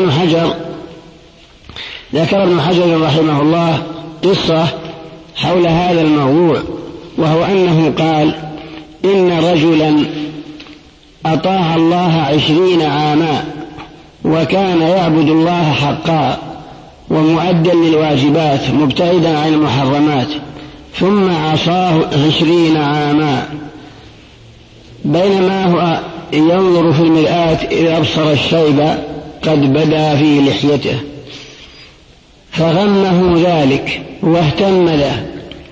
ابن حجر رحمه الله قصة حول هذا الموضوع، وهو أنه قال: إن رجلا أطاع الله 20 عاما وكان يعبد الله حقا ومؤدى للواجبات مبتعدا عن المحرمات، ثم عصاه 20 عاما، بينما هو ينظر في المرآة إذا أبصر الشيب قد بدا في لحيته، فغمه ذلك واهتم له،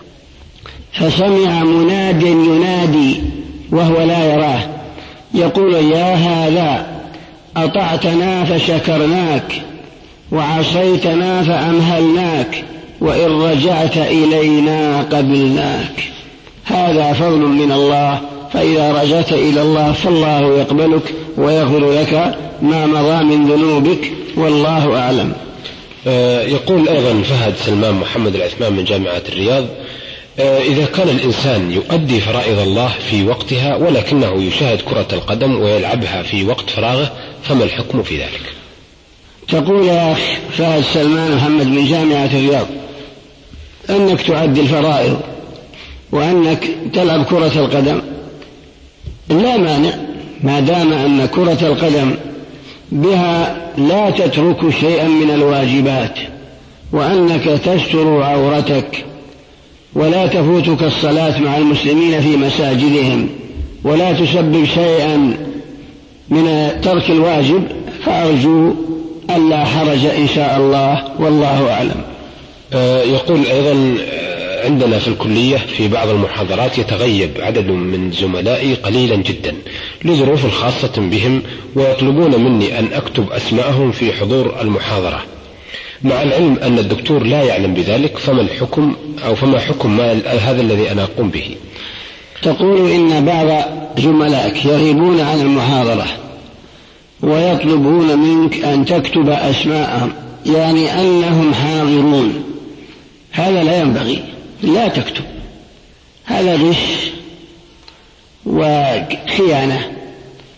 فسمع مناد ينادي وهو لا يراه يقول: يا هذا أطعتنا فشكرناك وعصيتنا فأمهلناك وإن رجعت إلينا قبلناك. هذا فضل من الله، فإذا رجعت إلى الله فالله يقبلك ويغفر لك ما مضى من ذنوبك، والله أعلم. يقول أيضا فهد سلمان محمد العثمان من جامعة الرياض: إذا كان الإنسان يؤدي فرائض الله في وقتها ولكنه يشاهد كرة القدم ويلعبها في وقت فراغه، فما الحكم في ذلك؟ تقول يا أخ فهد سلمان محمد من جامعة الرياض أنك تؤدي الفرائض وأنك تلعب كرة القدم لا مانع، ما دام أن كرة القدم بها لا تترك شيئا من الواجبات، وأنك تستر عورتك ولا تفوتك الصلاة مع المسلمين في مساجدهم ولا تسبب شيئا من ترك الواجب، فأرجو ألا حرج إن شاء الله، والله أعلم. يقول أيضا: عندنا في الكلية في بعض المحاضرات يتغيب عدد من زملائي قليلا جدا لظروف خاصة بهم، ويطلبون مني أن أكتب أسماءهم في حضور المحاضرة، مع العلم أن الدكتور لا يعلم بذلك، فما الحكم أو فما حكم هذا الذي أنا أقوم به؟ تقول إن بعض زملائك يغيبون عن المحاضرة ويطلبون منك أن تكتب أسماءهم، يعني أنهم حاضرون. هذا لا ينبغي، لا تكتب، هذا غش وخيانة.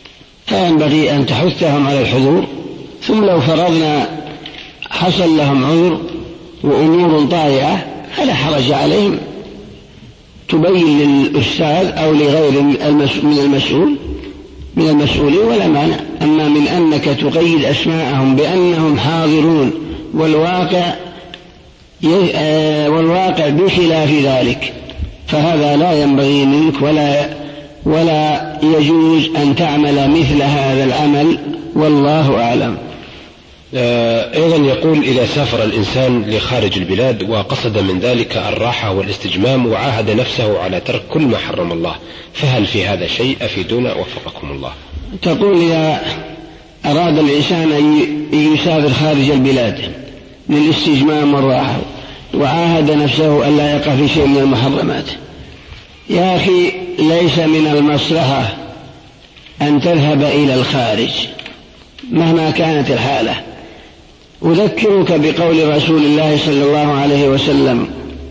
فينبغي أن تحثهم على الحضور. ثم لو فرضنا حصل لهم عذر وأمور طارئة فلا حرج عليهم، تبين للأستاذ أو لغير من المسؤولين ولا مانع. أما من أنك تقيد أسماءهم بأنهم حاضرون والواقع بخلاف ذلك فهذا لا ينبغي منك ولا يجوز أن تعمل مثل هذا العمل، والله أعلم. أيضا يقول: إذا سافر الإنسان لخارج البلاد وقصد من ذلك الراحة والاستجمام وعاهد نفسه على ترك كل ما حرم الله، فهل في هذا شيء؟ أفيدونا وفقكم الله. تقول: إذا أراد الإنسان أن يسافر خارج البلاد للاستجمام والراحة وعاهد نفسه أن لا يقع في شيء من المحرمات، يا أخي ليس من المصلحة أن تذهب إلى الخارج مهما كانت الحالة. أذكرك بقول رسول الله صلى الله عليه وسلم: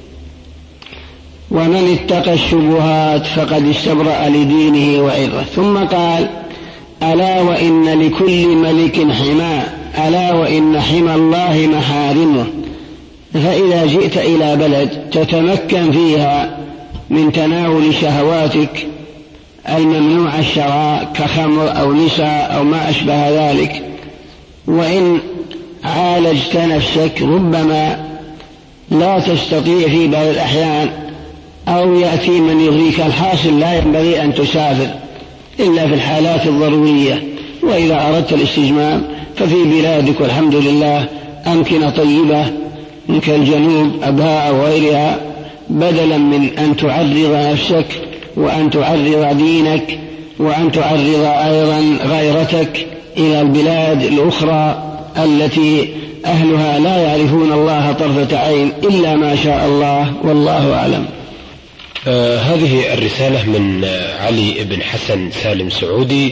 ومن اتقى الشبهات فقد استبرأ لدينه وعرضه. ثم قال: ألا وإن لكل ملك حمى، ألا وإن حمى الله محارمه. فإذا جئت إلى بلد تتمكن فيها من تناول شهواتك الممنوع الشراء كخمر أو نساء أو ما أشبه ذلك، وإن عالجت نفسك ربما لا تستطيع في بعض الأحيان أو يأتي من يغريك، الحاصل لا ينبغي أن تسافر إلا في الحالات الضرورية. وإذا أردت الاستجمام ففي بلادك والحمد لله أمكنة طيبة كالجنوب أبهاء وغيرها، بدلا من أن تعرض نفسك وأن تعرض دينك وأن تعرض أيضا غيرتك إلى البلاد الأخرى التي أهلها لا يعرفون الله طرفة عين إلا ما شاء الله، والله أعلم. هذه الرسالة من علي بن حسن سالم سعودي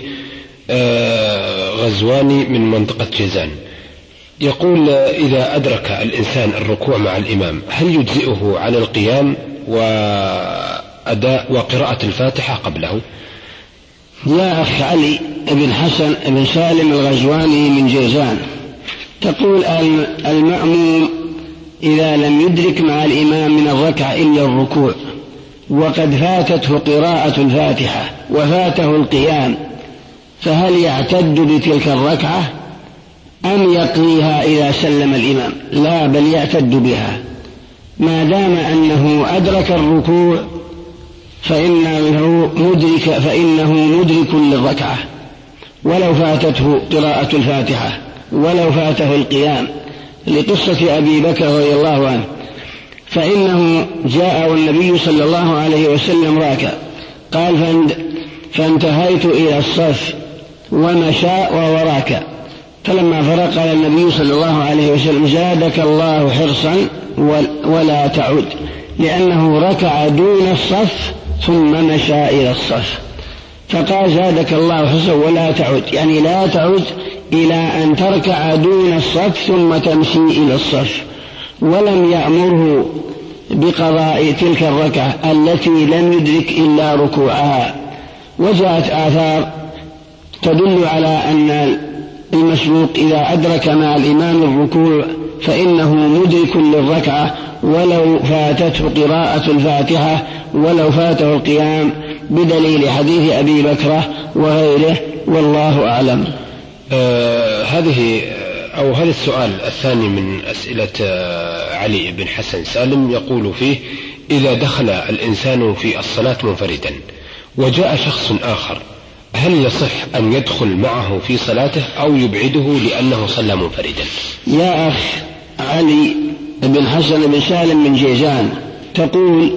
غزواني من منطقة جيزان، يقول: إذا أدرك الإنسان الركوع مع الإمام هل يجزئه عن القيام وأداء وقراءة الفاتحة قبله؟ يا أخ علي بن حسن بن سالم الغزواني من جيزان، تقول: المأموم إذا لم يدرك مع الإمام من الركعة إلا الركوع وقد فاتته قراءة الفاتحة وفاته القيام، فهل يعتد بتلك الركعة أم يقضيها إذا سلم الإمام؟ لا، بل يعتد بها ما دام أنه أدرك الركوع فإنه مدرك للركعة ولو فاتته قراءة الفاتحة ولو فاته القيام، لقصة أبي بكر رضي الله عنه، فإنه جاء والنبي صلى الله عليه وسلم راكع، قال: فانتهيت إلى الصف ومشى وهو راكع، فلما فرق قال النبي صلى الله عليه وسلم: زادك الله حرصا ولا تعد، لأنه ركع دون الصف ثم مشى إلى الصف، فقال: زادك الله حرصا ولا تعد، يعني لا تعد إلى أن تركع دون الصف ثم تمشي إلى الصف، ولم يأمره بقضاء تلك الركعة التي لم يدرك إلا ركوعها. وجاءت آثار تدل على أن المسبوق إذا أدرك مع الإمام الركوع فإنه مدرك للركعة ولو فاتته قراءة الفاتحة ولو فاته القيام، بدليل حديث أبي بكرة وغيره، والله أعلم. هذا السؤال الثاني من أسئلة علي بن حسن سالم، يقول فيه: إذا دخل الإنسان في الصلاة منفردا وجاء شخص آخر هل يصح أن يدخل معه في صلاته أو يبعده لأنه صلى منفردا؟ يا أخ علي بن حسن بن سالم من جيزان، تقول: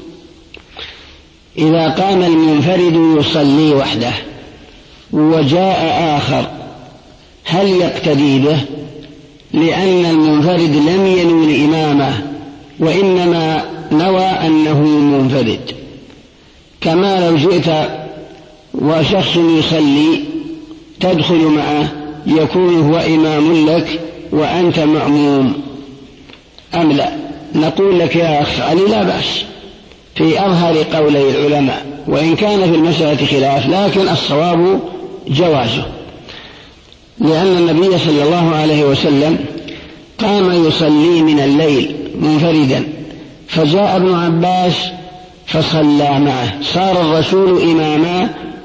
إذا قام المنفرد يصلي وحده وجاء آخر هل يقتدي به؟ لأن المنفرد لم ينوي الإمامة وإنما نوى أنه منفرد، كما لو جئت وشخص يصلي تدخل معه يكون هو إمام لك وأنت مأموم أم لا؟ نقول لك يا أخ علي: لا بأس في أظهر قولي العلماء، وإن كان في المسألة خلاف، لكن الصواب جوازه، لأن النبي صلى الله عليه وسلم قام يصلي من الليل منفردا، فجاء ابن عباس فصلى معه، صار الرسول إماما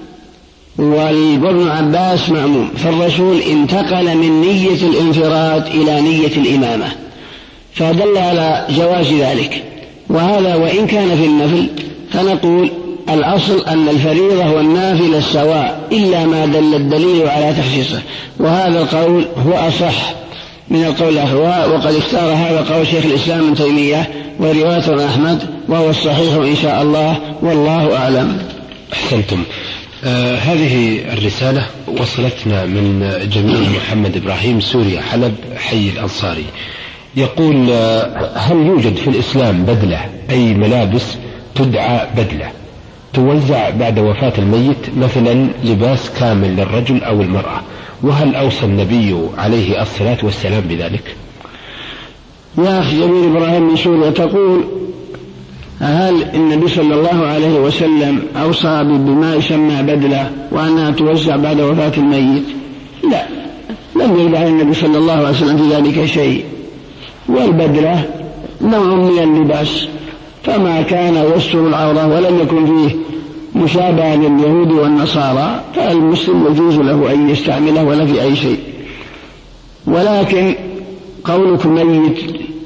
وابن عباس مأموم، فالرسول انتقل من نية الانفراد إلى نية الإمامة، فدل على جواز ذلك. وهذا وإن كان في النفل فنقول الأصل أن الفريضة والنافلة سواء إلا ما دل الدليل على تخصيصه، وهذا القول هو أصح من القول الأخر، وقد اختار هذا قول شيخ الإسلام ابن تيمية ورواية أحمد، وهو الصحيح إن شاء الله، والله أعلم. أحسنتم. هذه الرسالة وصلتنا من جميل محمد إبراهيم، سوريا، حلب، حي الأنصاري. يقول: هل يوجد في الإسلام بدلة، أي ملابس تدعى بدلة، توزع بعد وفاة الميت، مثلا لباس كامل للرجل أو المرأة؟ وهل أوصى النبي عليه الصلاة والسلام بذلك؟ يا أخي جميل إبراهيم من سوريا تقول: هل النبي صلى الله عليه وسلم أوصى بما يسمى بدلة وأنها توزع بعد وفاة الميت؟ لا، لم يرد عن النبي صلى الله عليه وسلم في ذلك شيء، والبدلة نوع من اللباس، فما كان يستر العورة ولم يكن فيه مشابه لليهود والنصارى فالمسلم يجوز له أن يستعمله ولا في أي شيء. ولكن قولك ميت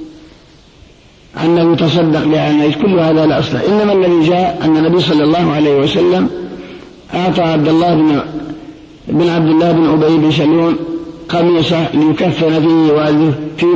أنه يتصدق بها كل هذا لا أصل، إنما الذي جاء أن النبي صلى الله عليه وسلم أعطى عبد الله بن أبي بن سلول قميصة ليكفن فيه والده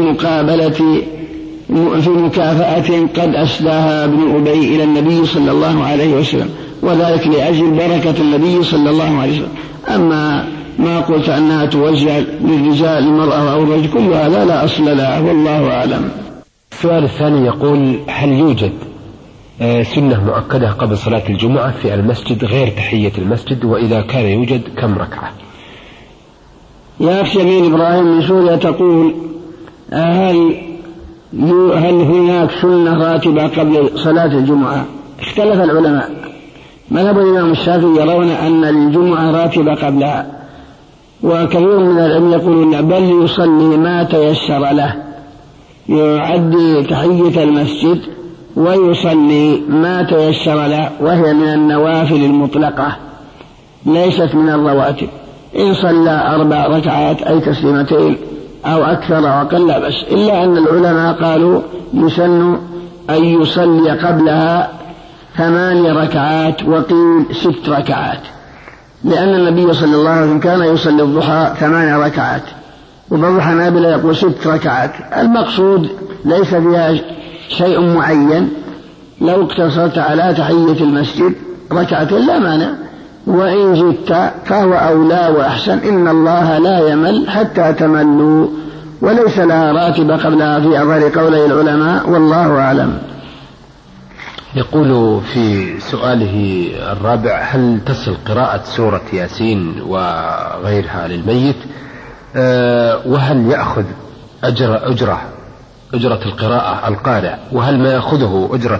في مكافأة قد أسداها ابن أبي إلى النبي صلى الله عليه وسلم، وذلك لأجل بركة النبي صلى الله عليه وسلم. أما ما قلت أنها توزع للرجال المرأة أو الرجل كل هذا لا أصل له، والله أعلم. السؤال الثاني يقول: هل يوجد سنة مؤكدة قبل صلاة الجمعة في المسجد غير تحية المسجد؟ وإذا كان يوجد كم ركعة؟ يا أخي جميل إبراهيم من سوريا تقول: هل هناك سنة راتبة قبل صلاة الجمعة؟ اختلف العلماء. مذهب الإمام الشافعي يرون أن الجمعة راتبة قبلها، وكثير من العلم يقولون بل يصلي ما تيسر له، يعدي تحية المسجد ويصلي ما تيسر له، وهي من النوافل المطلقة ليست من الرواتب. إن صلى 4 ركعات أي تسليمتين أو أكثر أو أقل لا بأس، إلا أن العلماء قالوا يسن أن يصلي قبلها 8 ركعات وقيل 6 ركعات، لأن النبي صلى الله عليه وسلم كان يصلي الضحى 8 ركعات، وبعض الحنابلة يقول 6 ركعات. المقصود ليس فيها شيء معين، لو اقتصرت على تحية المسجد 2 ركعات لا مانع، وإن زدت فهو أولى وأحسن. إن الله لا يمل حتى تملوا، وليس لها راتبة قبلها في أظهر قولي العلماء، والله أعلم. يقول في سؤاله الرابع: هل تصل قراءة سورة ياسين وغيرها للميت؟ وهل يأخذ أجرة القراءة القارئ؟ وهل ما يأخذه أجرة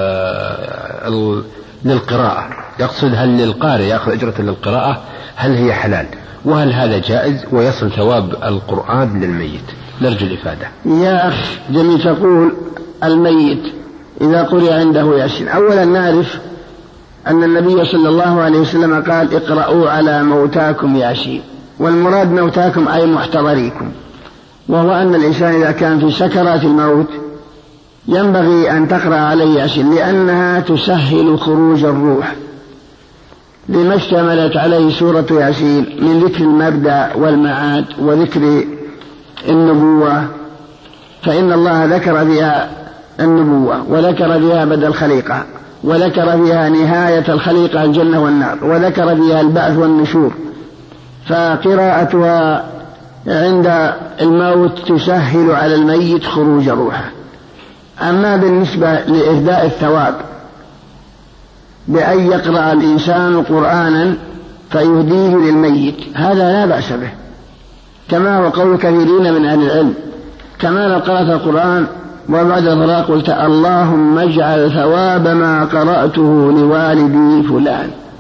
للقراءة؟ يقصد هل للقارئ يأخذ أجرة للقراءة؟ هل هي حلال؟ وهل هذا جائز ويصل ثواب القرآن للميت؟ نرجو الإفادة. يا أخ جميل تقول الميت إذا قرئ عنده ياسين، أولا نعرف أن النبي صلى الله عليه وسلم قال: اقرأوا على موتاكم ياسين، والمراد موتاكم أي محتضريكم، وهو أن الإنسان إذا كان في سكرات الموت ينبغي أن تقرأ عليه ياسين، لأنها تسهل خروج الروح، لما اشتملت عليه سورة ياسين من ذكر المبدأ والمعاد وذكر النبوة، فإن الله ذكر فيها النبوة، وذكر فيها بدء الخليقة، وذكر فيها نهاية الخليقة الجنة والنار، وذكر فيها البعث والنشور، فقراءتها عند الموت تسهل على الميت خروج روحه. أما بالنسبة لإهداء الثواب بأن يقرأ الإنسان قرآنا فيهديه للميت، هذا لا بأس به، كما هو قول كثيرين من أهل العلم. كما لو قرأت القرآن وبعد الفراغ قلت: اللهم اجعل ثواب ما قرأته لوالدي فلان،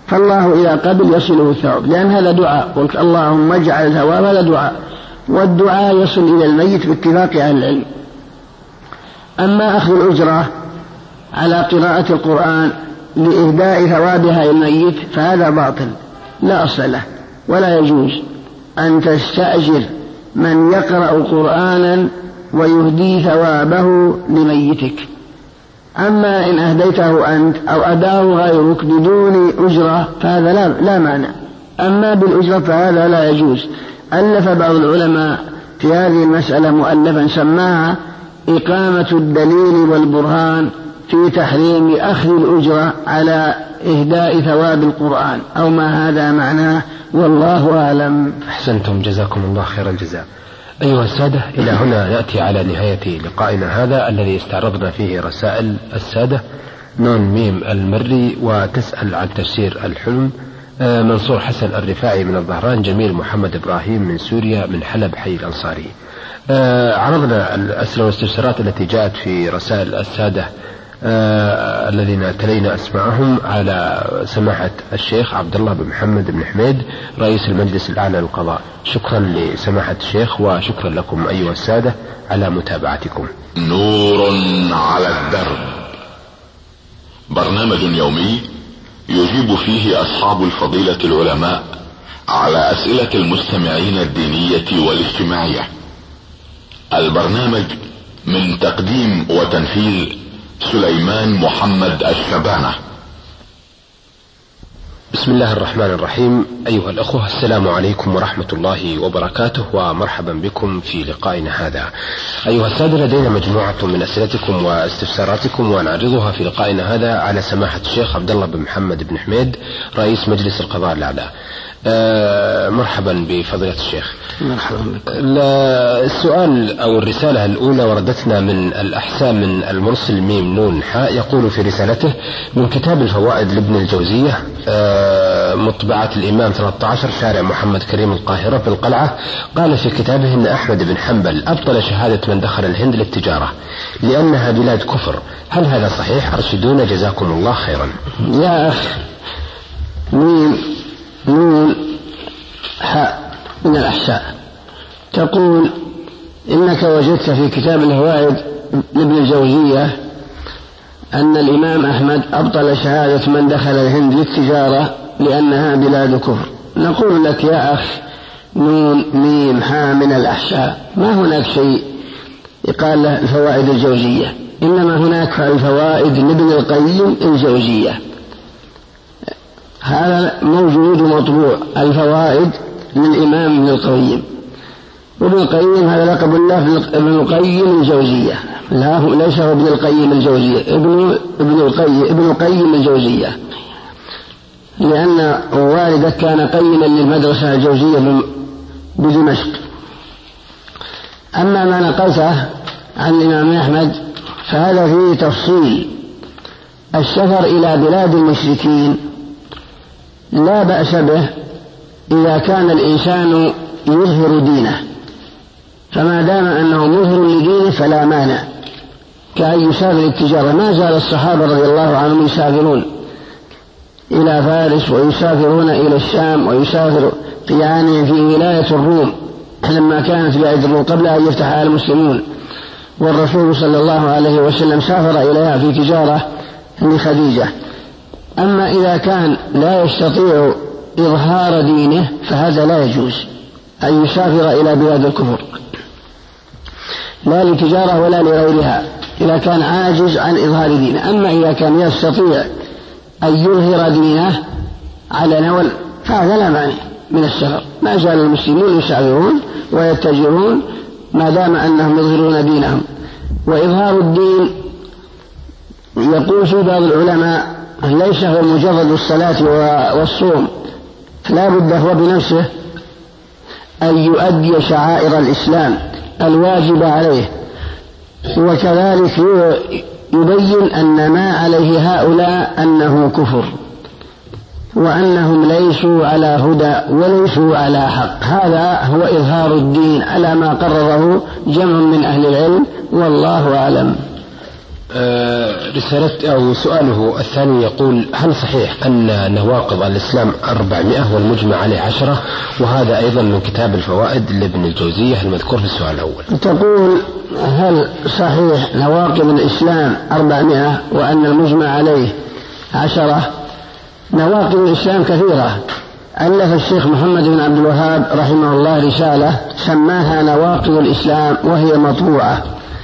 فالله إذا قبل يصله الثواب، لأن هذا دعاء، قلت اللهم اجعل ثواب، هذا دعاء، والدعاء يصل إلى الميت باتفاق أهل العلم. أما أخذ الأجرة على قراءة القرآن لإهداء ثوابها إلى الميت فهذا باطل لا أصل له، ولا يجوز أن تستأجر من يقرأ قرآنا ويهدي ثوابه لميتك. أما إن أهديته أنت أو أداه غيرك بدون أجرة فهذا لا معنى، أما بالأجرة فهذا لا يجوز. ألف بعض العلماء في هذه المسألة مؤلفا سماها إقامة الدليل والبرهان في تحريم أخذ الأجرة على إهداء ثواب القرآن، أو ما هذا معناه، والله أعلم. أحسنتم، جزاكم الله خير الجزاء. أيها السادة، إلى هنا نأتي على نهاية لقائنا هذا الذي استعرضنا فيه رسائل السادة نون ميم المري وتسأل عن تفسير الحلم، منصور حسن الرفاعي من الظهران، جميل محمد إبراهيم من سوريا، من حلب حي الأنصاري. عرضنا الأسئلة والاستفسارات التي جاءت في رسائل السادة الذين تلينا أسماءهم على سماحة الشيخ عبد الله بن محمد بن حميد رئيس المجلس الأعلى للقضاء. شكرا لسماحة الشيخ وشكرا لكم أيها السادة على متابعتكم. نور على الدرب، برنامج يومي يجيب فيه أصحاب الفضيلة العلماء على أسئلة المستمعين الدينية والاجتماعية. البرنامج من تقديم وتنفيذ سليمان محمد الشبانة. بسم الله الرحمن الرحيم. أيها الأخوة، السلام عليكم ورحمة الله وبركاته، ومرحبا بكم في لقائنا هذا. أيها السادة، لدينا مجموعة من أسئلتكم واستفساراتكم ونعرضها في لقائنا هذا على سماحة الشيخ عبد الله بن محمد بن حميد رئيس مجلس القضاء الأعلى. مرحبا بفضيلة الشيخ. مرحبا بك. السؤال أو الرسالة الأولى وردتنا من الأحسان من المرسل ميم نون حاء، يقول في رسالته: من كتاب الفوائد لابن الجوزية، مطبعة الإمام 13 شارع محمد كريم القاهرة بالقلعة، قال في كتابه إن أحمد بن حنبل أبطل شهادة من دخل الهند للتجارة لأنها بلاد كفر، هل هذا صحيح؟ أرشدونا جزاكم الله خيرا. يا أخي، ميم نون حاء من الأحساء تقول إنك وجدت في كتاب الفوائد لابن الجوزية أن الإمام أحمد أبطل شهادة من دخل الهند للتجارة لأنها بلاد كفر. نقول لك يا أخ، نون ميم حاء من الأحساء، ما هناك شيء يقال له الفوائد الجوزية، إنما هناك الفوائد لابن القيم الجوزية، هذا موجود ومطبوع، الفوائد للإمام ابن القيم. وابن القيم هذا لقب الله ابن القيم الجوزية، لا ليس هو ابن القيم الجوزية، ابن القيم الجوزية، لأن والده كان قيما للمدرسة الجوزية بدمشق. أما ما نقلته عن الإمام أحمد فهذا فيه تفصيل. السفر إلى بلاد المشركين لا بأس به إذا كان الإنسان يظهر دينه، فما دام أنه مظهر لدينه فلا مانع، كأن يسافر التجارة. ما زال الصحابة رضي الله عنهم يسافرون إلى فارس ويسافرون إلى الشام، ويسافر قيانهم في ولاية الروم لما كانت ولاية الروم قبل أن يفتحها المسلمون، والرسول صلى الله عليه وسلم سافر إليها في تجارة لخديجة. أما إذا كان لا يستطيع إظهار دينه فهذا لا يجوز أن يسافر إلى بلاد الكفر، لا لتجارة ولا لغيرها، إذا كان عاجز عن إظهار دينه. أما إذا كان يستطيع أن يظهر دينه على نول فهذا لا مانع من السفر. ما زال المسلمون يسافرون ويتجرون ما دام أنهم يظهرون دينهم. وإظهار الدين يقول في بعض العلماء ليس هو مجرد الصلاة والصوم، لا بد هو بنفسه أن يؤدي شعائر الإسلام الواجب عليه، وكذلك يبين أن ما عليه هؤلاء أنه كفر، وأنهم ليسوا على هدى وليسوا على حق. هذا هو إظهار الدين على ما قرره جمع من أهل العلم، والله أعلم. رسالة أو سؤاله الثاني يقول: هل صحيح أن نواقض الإسلام 400 والمجمع عليه 10؟ وهذا أيضا من كتاب الفوائد لابن الجوزية المذكور في السؤال الأول. تقول: هل صحيح نواقض الإسلام 400 وأن المجمع عليه 10؟ نواقض الإسلام كثيرة. ألف الشيخ محمد بن عبد الوهاب رحمه الله رسالة سماها نواقض الإسلام وهي مطبوعة،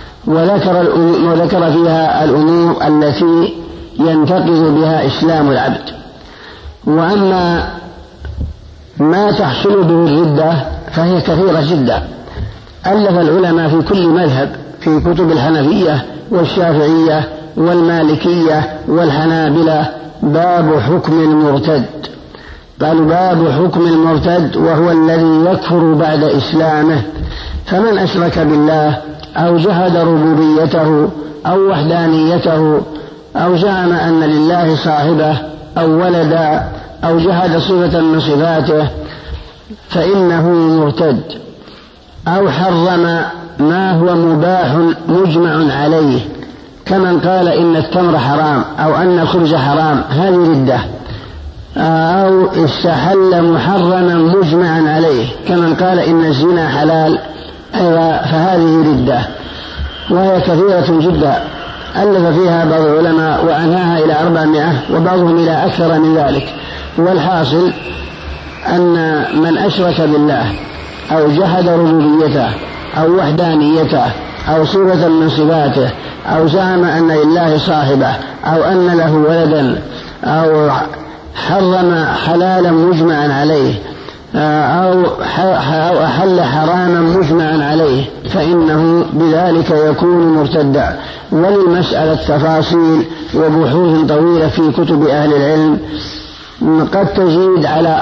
وذكر فيها الأمور التي ينتقض بها إسلام العبد. وأما ما تحصل به الردة فهي كثيرة جدا. ألف العلماء في كل مذهب في كتب الحنفية والشافعية والمالكية والحنابلة باب حكم المرتد. قالوا: باب حكم المرتد وهو الذي يكفر بعد إسلامه، فمن أشرك بالله أو جحد ربوبيته أو وحدانيته أو زعم أن لله صاحبه أو ولدا أو جحد صفة من صفاته فإنه مرتد، أو حرم ما هو مباح مجمع عليه كمن قال إن التمر حرام أو أن الخبز حرام، هذه ردة. أو استحل محرما مجمعا عليه كمن قال إن الزنا حلال، فهذه ردة. وهي كثيرة جدا ألف فيها بعض العلماء وأنهاها إلى 400 وبعضهم إلى أكثر من ذلك. والحاصل أن من أشرك بالله أو جحد ربوبيته أو وحدانيته أو صفة من صفاته أو زعم أن لله صاحبه أو أن له ولدا أو حرم حلالا مجمعا عليه أو أحل حراما مجمعا عليه فإنه بذلك يكون مرتدا. وللمسألة تفاصيل وبحوث طويلة في كتب أهل العلم قد تزيد على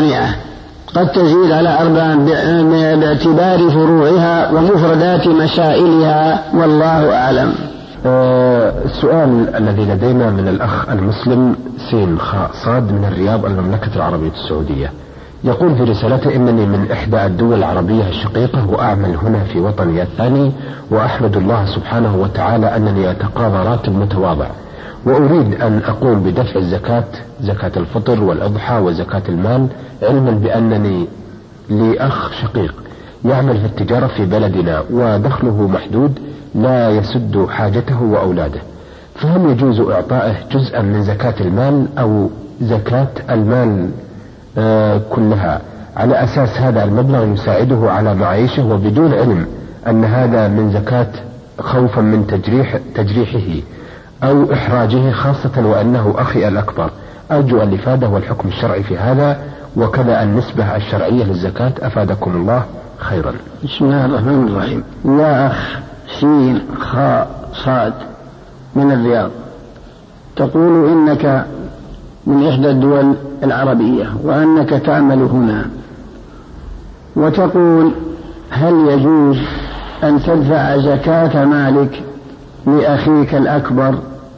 400 باعتبار فروعها ومفردات مسائلها، والله أعلم. السؤال الذي لدينا من الأخ المسلم سين خاء صاد من الرياض المملكة العربية السعودية، يقول في رسالته: إنني من إحدى الدول العربية الشقيقة وأعمل هنا في وطني الثاني، وأحمد الله سبحانه وتعالى أنني أتقاضى راتب متواضع، وأريد أن أقوم بدفع الزكاة، زكاة الفطر والأضحى وزكاة المال، علما بأنني لي أخ شقيق يعمل في التجارة في بلدنا ودخله محدود لا يسد حاجته وأولاده، فهل يجوز إعطائه جزءا من زكاة المال أو زكاة المال كلها على أساس هذا المبلغ يساعده على معيشه وبدون علم أن هذا من زكاة، خوفا من تجريحه أو إحراجه، خاصة وأنه أخي الأكبر؟ أرجو الإفادة والحكم الشرعي في هذا، وكذا النسبة الشرعية للزكاة، أفادكم الله خيرا. بسم الله الرحمن الرحيم. يا أخ سين خاء صاد من الرياض، تقول إنك من إحدى الدول العربية وأنك تعمل هنا، وتقول: هل يجوز أن تدفع زكاة مالك لأخيك الأكبر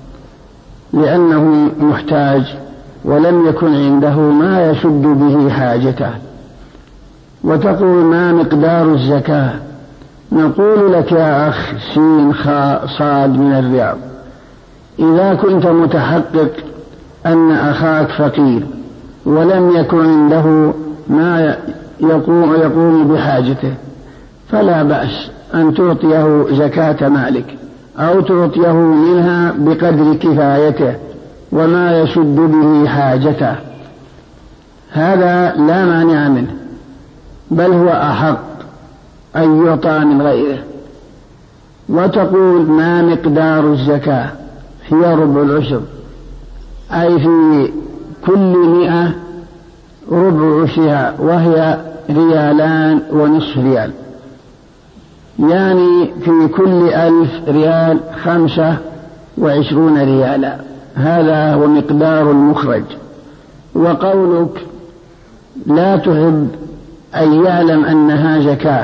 لأنه محتاج ولم يكن عنده ما يسد به حاجته؟ وتقول: ما مقدار الزكاة؟ نقول لك يا أخ سين خاء صاد من الرياض: إذا كنت متحقق أن أخاك فقير ولم يكن عنده ما يقوم بحاجته فلا بأس أن تعطيه زكاة مالك أو تعطيه منها بقدر كفايته وما يسد به حاجته، هذا لا مانع منه، بل هو أحق أن يعطى من غيره. وتقول: ما مقدار الزكاة؟ هي ربع العشر، أي في كل 100 ربع عشرها، وهي 2.5 ريال، يعني في كل 1000 ريال 25 ريالا، هذا هو مقدار المخرج. وقولك لا تحب أن يعلم أنها زكاة،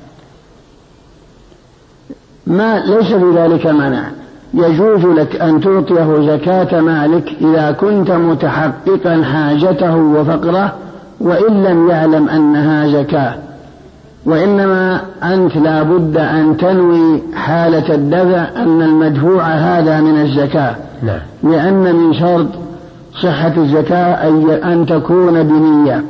ليس في ذلك مانع، يجوز لك أن تعطيه زكاة مالك إذا كنت متحققا حاجته وفقره وإن لم يعلم أنها زكاة، وإنما أنت لا بد أن تنوي حالة الدفع أن المدفوع هذا من الزكاة. نعم. لأن من شرط صحة الزكاة أن تكون بنية،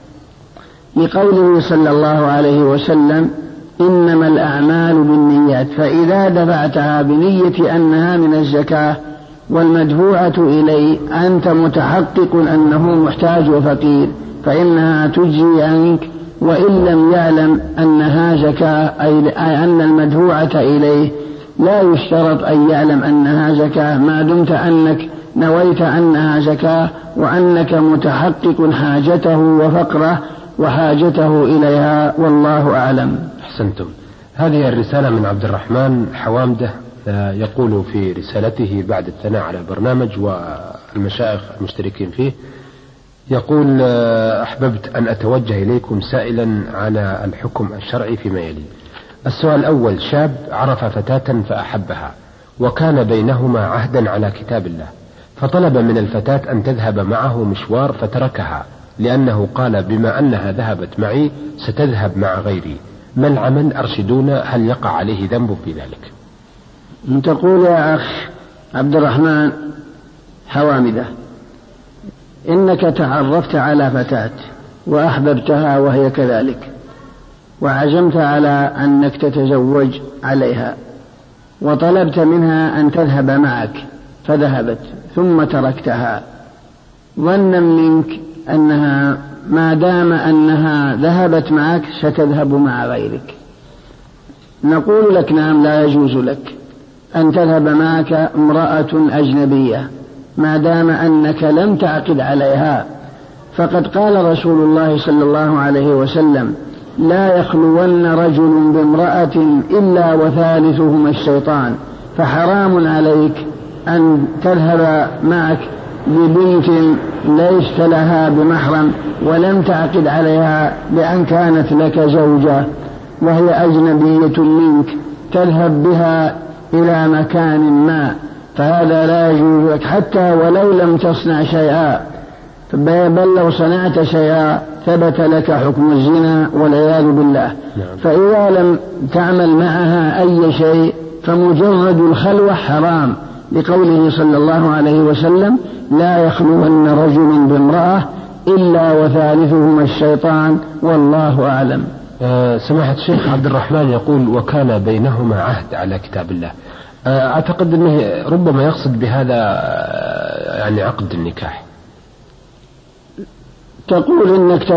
لقوله صلى الله عليه وسلم إنما الأعمال بالنيات، فإذا دفعتها بنية أنها من الزكاة والمدفوعة إليه أنت متحقق أنه محتاج وفقير فإنها تجزي عنك، وإن لم يعلم أنها زكاة أي أن المدفوعة إليه لا يشترط أن يعلم أنها زكاة ما دمت أنك نويت أنها زكاة وأنك متحقق حاجته وفقره وحاجته إليها، والله أعلم. أحسنتم. هذه الرسالة من عبد الرحمن حوامده، يقول في رسالته بعد الثناء على البرنامج والمشايخ المشتركين فيه، يقول: أحببت أن أتوجه إليكم سائلا على الحكم الشرعي فيما يلي. السؤال الأول: شاب عرف فتاة فأحبها وكان بينهما عهدا على كتاب الله، فطلب من الفتاة أن تذهب معه مشوار فتركها لأنه قال بما أنها ذهبت معي ستذهب مع غيري، ما العمل؟ أرشدونا، هل يقع عليه ذنب في ذلك؟ تقول يا أخ عبد الرحمن حوامده إنك تعرفت على فتاة وأحببتها وهي كذلك وعزمت على أنك تتزوج عليها وطلبت منها أن تذهب معك فذهبت ثم تركتها ظنا منك أنها ما دام أنها ذهبت معك ستذهب مع غيرك، نقول لك نعم، لا يجوز لك أن تذهب معك امرأة أجنبية ما دام أنك لم تعقد عليها، فقد قال رسول الله صلى الله عليه وسلم: لا يخلون رجل بامرأة إلا وثالثهما الشيطان، فحرام عليك أن تذهب معك ببنت ليست لها بمحرم ولم تعقد عليها بأن كانت لك زوجة وهي أجنبية منك تذهب بها إلى مكان ما، فهذا لا يجوز لك حتى ولو لم تصنع شيئا، بل لو صنعت شيئا ثبت لك حكم الزنا والعياذ بالله. فإذا لم تعمل معها أي شيء فمجرد الخلوة حرام، لقوله صلى الله عليه وسلم: لا يخلون رجل بامرأة إلا وثالثهما الشيطان، والله أعلم. سماحة الشيخ عبد الرحمن يقول: وكان بينهما عهد على كتاب الله. أعتقد أنه ربما يقصد بهذا يعني عقد النكاح. تقول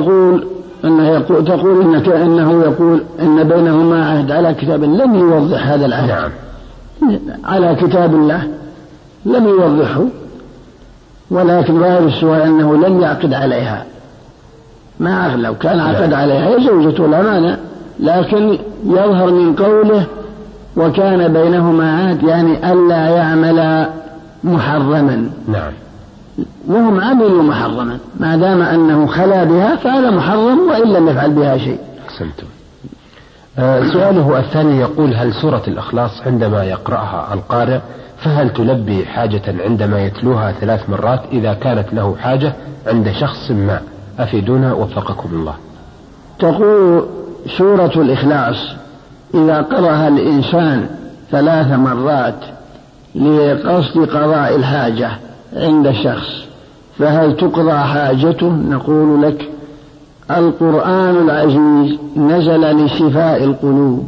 إنه يقول إن بينهما عهد على كتاب، لم يوضح هذا العهد. نعم. على كتاب الله لم يوضحه، ولكن ظاهر السؤال أنه لم يعقد عليها، ما لو كان عقد عليها هي زوجته لا مانع، لكن يظهر من قوله وكان بينهما عهد يعني ألا يعمل محرما. نعم. وهم عملوا محرما، ما دام أنه خلا بها فهذا محرم وإن لم يفعل بها شيء. أحسنتم. سؤاله الثاني يقول: هل سورة الإخلاص عندما يقرأها القارئ فهل تلبي حاجة عندما يتلوها 3 مرات إذا كانت له حاجة عند شخص ما؟ أفيدونا وفقكم الله. تقول سورة الإخلاص إذا قرأها الإنسان 3 مرات لقصد قضاء الحاجة عند شخص فهل تقضى حاجته؟ نقول لك: القرآن العزيز نزل لشفاء القلوب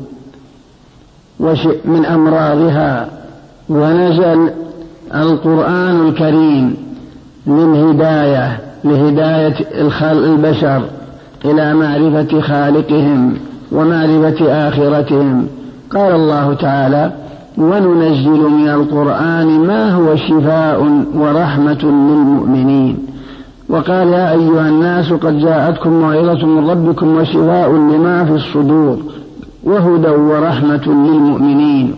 من أمراضها، ونزل القرآن الكريم لهداية البشر إلى معرفة خالقهم ومعرفة آخرتهم. قال الله تعالى: وننزل من القرآن ما هو شفاء ورحمة للمؤمنين. وقال: يا أيها الناس قد جاءتكم موعظة من ربكم وشفاء لما في الصدور وهدى ورحمة للمؤمنين.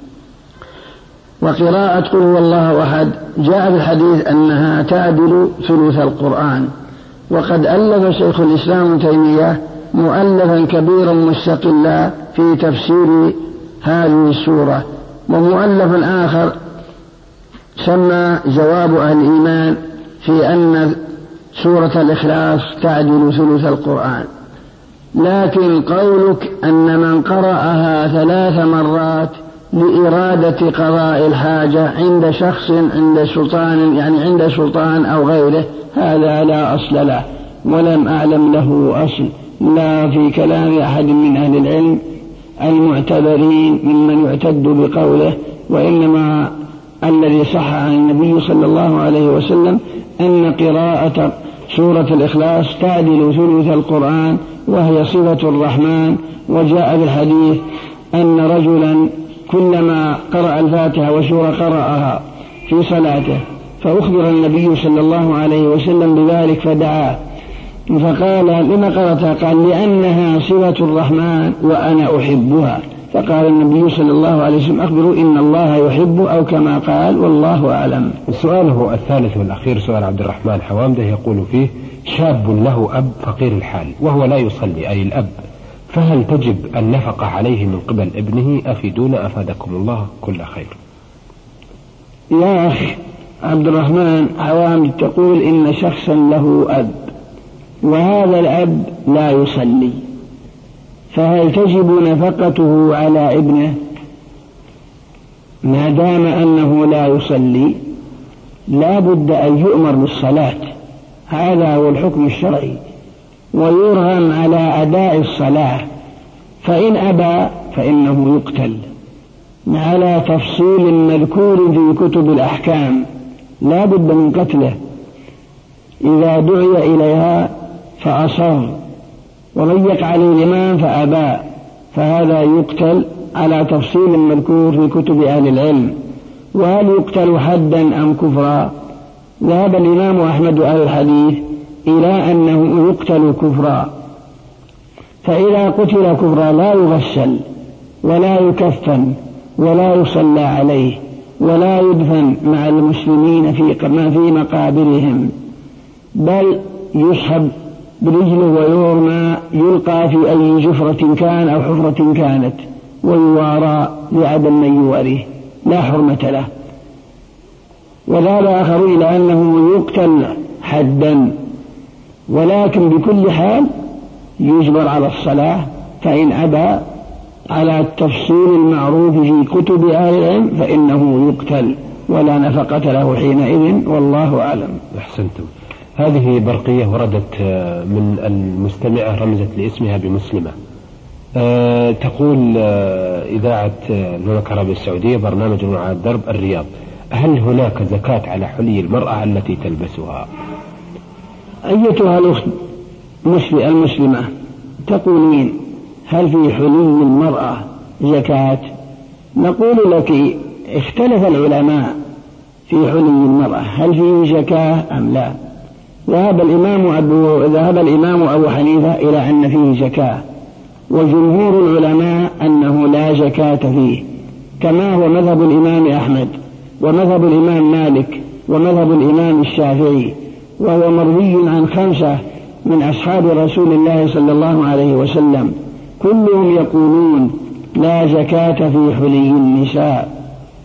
وقراءة قل هو الله أحد جاء في الحديث أنها تعدل ثلث القرآن. وقد ألف شيخ الإسلام ابن تيمية مؤلفا كبيرا مستقلا في تفسير هذه السورة، ومؤلف آخر سمى جواب أهل الإيمان في أن سورة الإخلاص تعدل ثلث القرآن. لكن قولك أن من قرأها 3 مرات لإرادة قضاء الحاجة عند شخص عند سلطان، يعني عند سلطان أو غيره، هذا لا أصل له، ولم أعلم له أصل لا في كلام أحد من أهل العلم المعتبرين ممن يعتد بقوله، وإنما الذي صح عن النبي صلى الله عليه وسلم أن قراءة سورة الإخلاص تعدل ثلث القرآن وهي صفة الرحمن. وجاء بالحديث أن رجلا كلما قرأ الفاتحة وسورة قرأها في صلاته فأخبر النبي صلى الله عليه وسلم بذلك فدعاه فقال: لما قرأتها؟ قال: لأنها صفة الرحمن وأنا أحبها. فقال النبي صلى الله عليه وسلم: أخبروا إن الله يحب، أو كما قال، والله أعلم. سؤاله الثالث والأخير سؤال عبد الرحمن حوامده يقول فيه: شاب له أب فقير الحال وهو لا يصلي، أي الأب، فهل تجب النفقة عليه من قبل ابنه؟ أفيدونا أفادكم الله كل خير. يا أخ عبد الرحمن حوامد، تقول إن شخصا له أب وهذا الأب لا يصلي، فهل تجب نفقته على ابنه ما دام أنه لا يصلي؟ لا بد أن يؤمر بالصلاة، هذا هو الحكم الشرعي، ويرغم على أداء الصلاة، فإن أبى فإنه يقتل على تفصيل مذكور في كتب الأحكام، لا بد من قتله إذا دعي إليها فأصر وضيق عليه الإمام فأبى، فهذا يقتل على تفصيل مذكور في كتب أهل العلم. وهل يقتل حدا أم كفرا؟ ذهب الإمام أحمد أهل الحديث إلى أنه يقتل كفرا، فإذا قتل كفرا لا يغسل ولا يكفن ولا يصلى عليه ولا يدفن مع المسلمين في مقابرهم، بل يسحب برجله ويرمى، يلقى في أي جفرة كان أو حفرة كانت، ويوارى لعدم من يواريه، لا حرمة له. وذهب آخر إلى أنه يقتل حدا، ولكن بكل حال يجبر على الصلاة، فإن أبى على التفصيل المعروف في كتب أهل العلم فإنه يقتل ولا نفقة له حينئذ، والله أعلم. أحسنتم. هذه برقية وردت من المستمعة رمزت لاسمها بمسلمة، تقول: إذاعة المملكة العربية السعودية برنامج على الدرب الرياض، هل هناك زكاة على حلي المرأة التي تلبسها؟ أيتها الأخت المسلمة، تقولين: هل في حلي المرأة زكاة؟ نقول لك: اختلف العلماء في حلي المرأة هل فيه زكاة أم لا. ذهب الإمام أبو حنيفة إلى أن فيه زكاة، وجمهور العلماء أنه لا زكاة فيه، كما هو مذهب الإمام أحمد ومذهب الإمام مالك ومذهب الإمام الشافعي، وهو مروي عن 5 من أصحاب رسول الله صلى الله عليه وسلم، كلهم يقولون لا زكاة في حلي النساء.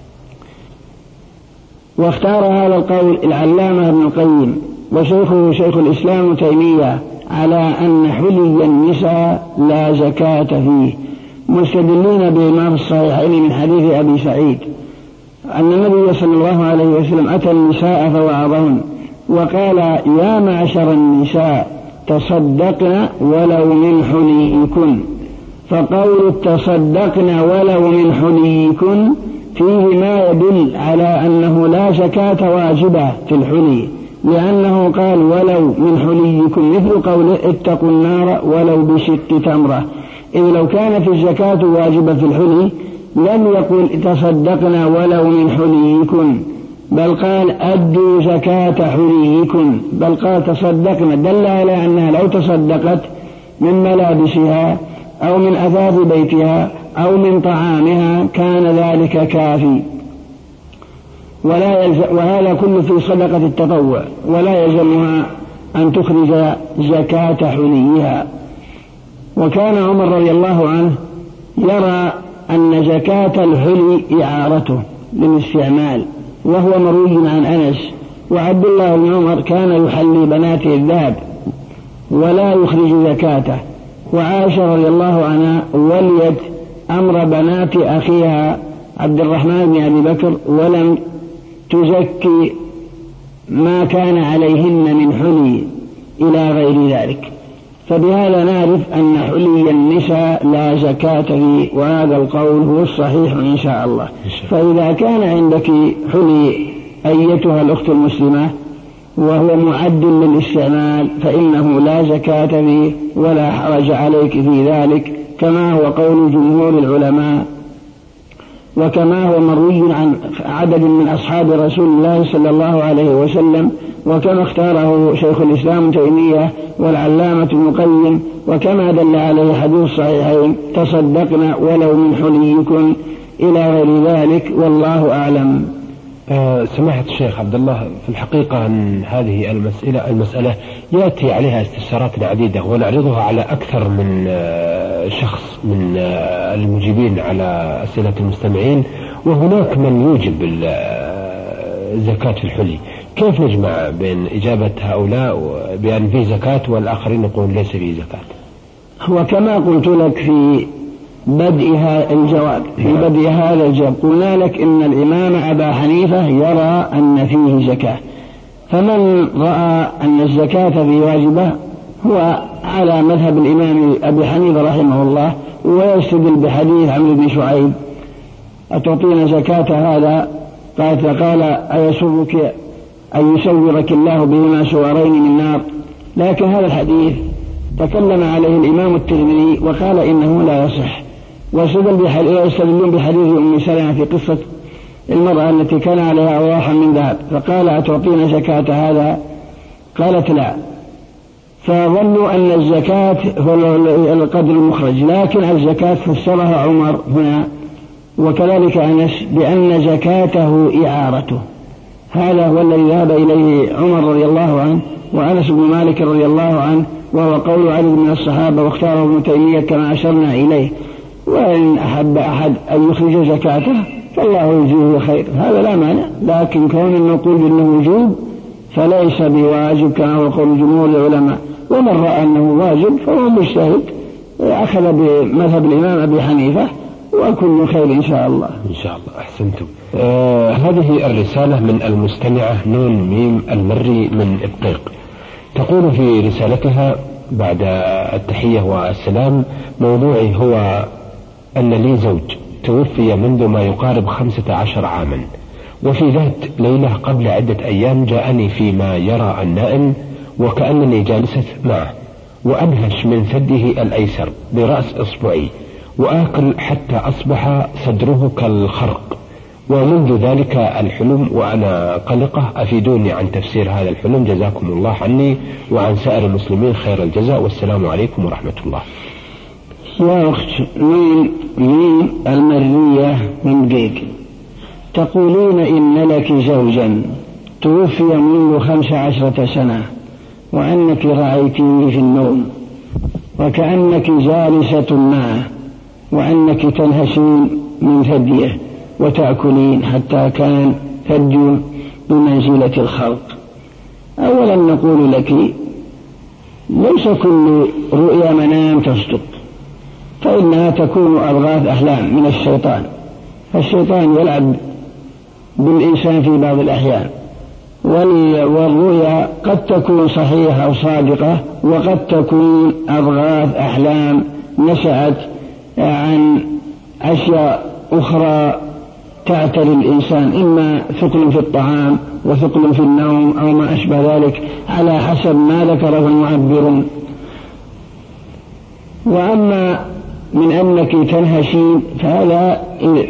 واختار هذا القول العلامة ابن القيم وشيخه شيخ الإسلام تيمية على أن حلي النساء لا زكاة فيه، مستدلين بما في الصحيحين من حديث أبي سعيد أن النبي صلى الله عليه وسلم أتى النساء فوعظهن وقال: يا معشر النساء تصدقن ولو من حليكن. فقول تصدقن ولو من حليكن فيه ما يدل على أنه لا زكاة واجبة في الحلي، لأنه قال: ولو من حليكم، مثل قوله: اتقوا النار ولو بشق تمرة. إذ لو كانت الزكاة واجبة في الحلي لم يقل تصدقنا ولو من حليكم، بل قال: أدوا زكاة حليكم، بل قال تصدقنا، دل على أنها لو تصدقت من ملابسها أو من أثاث بيتها أو من طعامها كان ذلك كافي، وهذا كله في صدقة التطوع، ولا يلزمها أن تخرج زكاة حليها. وكان عمر رضي الله عنه يرى أن زكاة الحلي إعارته للاستعمال، وهو مروي عن أنس. وعبد الله بن عمر كان يحلي بناته الذهب ولا يخرج زكاته، وعائشة رضي الله عنها وليت أمر بنات أخيها عبد الرحمن بن أبي بكر ولم تزكي ما كان عليهن من حلي إلى غير ذلك، فبهذا نعرف أن حلي النساء لا زكاة فيه، وهذا القول هو الصحيح إن شاء الله. فإذا كان عندك حلي أيتها الأخت المسلمة وهو معد للاستعمال فإنه لا زكاة فيه ولا حرج عليك في ذلك، كما هو قول جمهور العلماء، وكما هو مروي عن عدد من أصحاب رسول الله صلى الله عليه وسلم، وكما اختاره شيخ الإسلام ابن تيمية والعلامة ابن القيم، وكما دل عليه حديث الصحيحين: تصدقنا ولو من حليكم إلى غير ذلك، والله أعلم. سماحة الشيخ عبد الله، في الحقيقة أن هذه المسألة يأتي عليها استفسارات عديدة ونعرضها على أكثر من شخص من المجيبين على أسئلة المستمعين، وهناك من يوجب زكاة الحلي. كيف نجمع بين إجابة هؤلاء بأن فيه زكاة والآخرين يقولون ليس فيه زكاة؟ هو كما قلت لك في بدء هذا الجواب قلنا لك إن الإمام أبا حنيفة يرى أن فيه زكاة، فمن رأى أن الزكاة فيه واجبة هو على مذهب الإمام أبي حنيفة رحمه الله، ويستدل بحديث عمرو بن شعيب: أتعطينا زكاة هذا؟ قال أيسرك أن يسورك الله بهما سوارين من نار؟ لكن هذا الحديث تكلم عليه الإمام الترمذي وقال إنه لا يصح، ويستدلون بحديث أم سلمة في قصة المرأة التي كان عليها أرواحا من ذهب، فقال أتعطينا زكاة هذا؟ قالت لا، فظنوا أن الزكاة هو القدر المخرج، لكن الزكاة فسرها عمر هنا وكذلك أنس بأن زكاته إعارته. هذا هو الذي ذهب إليه عمر رضي الله عنه وأنس بن مالك رضي الله عنه، وهو قول عدد من الصحابة، واختاره ابن تيمية كما أشرنا إليه. وإن أحب أحد أن يخرج زكاته فالله يجزيه خير، هذا لا مانع، لكن كون نقول بأنه وجوب فليس بواجب كما هو قول جمهور العلماء، ومن رأى أنه واجب فهو مجتهد أخذ بمذهب الإمام أبي حنيفة، وكل خير إن شاء الله. إن شاء الله. أحسنتم. هذه الرسالة من المستمعة نون ميم المري من الطيق، تقول في رسالتها بعد التحية والسلام: موضوعي هو أن لي زوج توفي منذ ما يقارب 15 عاما، وفي ذات ليلة قبل عدة أيام جاءني فيما يرى النائم وكأنني جالسة معه، وأنهش من ثده الأيسر برأس إصبعي وآكل حتى أصبح صدره كالخرق، ومنذ ذلك الحلم وأنا قلقة، أفيدوني عن تفسير هذا الحلم جزاكم الله عني وعن سائر المسلمين خير الجزاء، والسلام عليكم ورحمة الله. يا أخت مين المرية من قيق، تقولون إن لك زوجا توفي منذ 15 سنة وأنك رأيتيه في النوم وكأنك جالسة معه وأنك تنهشين من ثديه وتأكلين حتى كان ثدي بمنزلة الخرق. أولا نقول لك ليس كل رؤيا منام تصدق، فإنها تكون أضغاث أحلام من الشيطان، فالشيطان يلعب بالإنسان في بعض الأحيان، والرؤيا قد تكون صحيحة أو صادقة، وقد تكون أضغاث أحلام نشأت عن أشياء أخرى تعتري الإنسان، إما ثقل في الطعام وثقل في النوم أو ما أشبه ذلك على حسب ما ذكره المعبرون. وأما من أنك تنهشين فهذا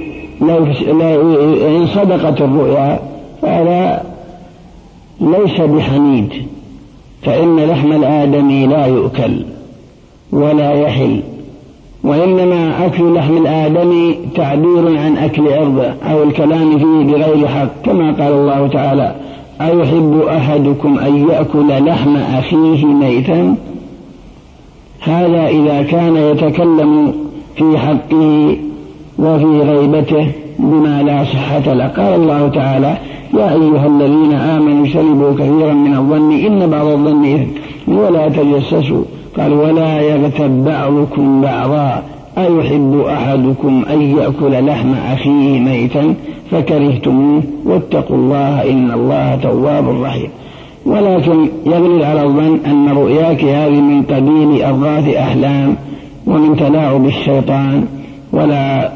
إن صدقت الرؤيا فهذا ليس بحميد، فإن لحم الآدمي لا يؤكل ولا يحل، وإنما أكل لحم الآدمي تعبير عن أكل عرضه أو الكلام فيه بغير حق، كما قال الله تعالى: أيحب أحدكم أن يأكل لحم أخيه ميتا؟ هذا إذا كان يتكلم في حقه وفي غيبته بما لا صحة له. قال الله تعالى: يا أيها الذين آمنوا اجتنبوا كثيرا من الظن إن بعض الظن إثم ولا تجسسوا. قال ولا يغتب بعضكم بعضا أيحب أحدكم أن يأكل لحم أخيه ميتا فكرهتموه واتقوا الله إن الله تواب رحيم. ولكن يغلب على الظن أن رؤياك هذه من قبيل أضغاث أحلام ومن تلاعب الشيطان، ولا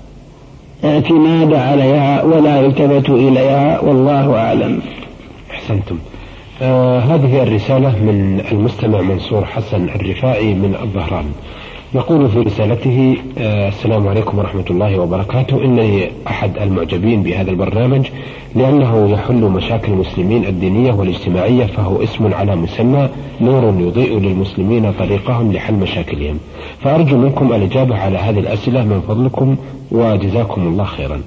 اعتماد عليها ولا التفت إليها، والله أعلم. أحسنتم. هذه الرسالة من المستمع منصور حسن الرفاعي من الظهران، يقول في رسالته: السلام عليكم ورحمة الله وبركاته، إنني أحد المعجبين بهذا البرنامج لأنه يحل مشاكل المسلمين الدينية والاجتماعية، فهو اسم على مسمى نور يضيء للمسلمين طريقهم لحل مشاكلهم، فأرجو منكم الإجابة على هذه الأسئلة من فضلكم وجزاكم الله خيرا.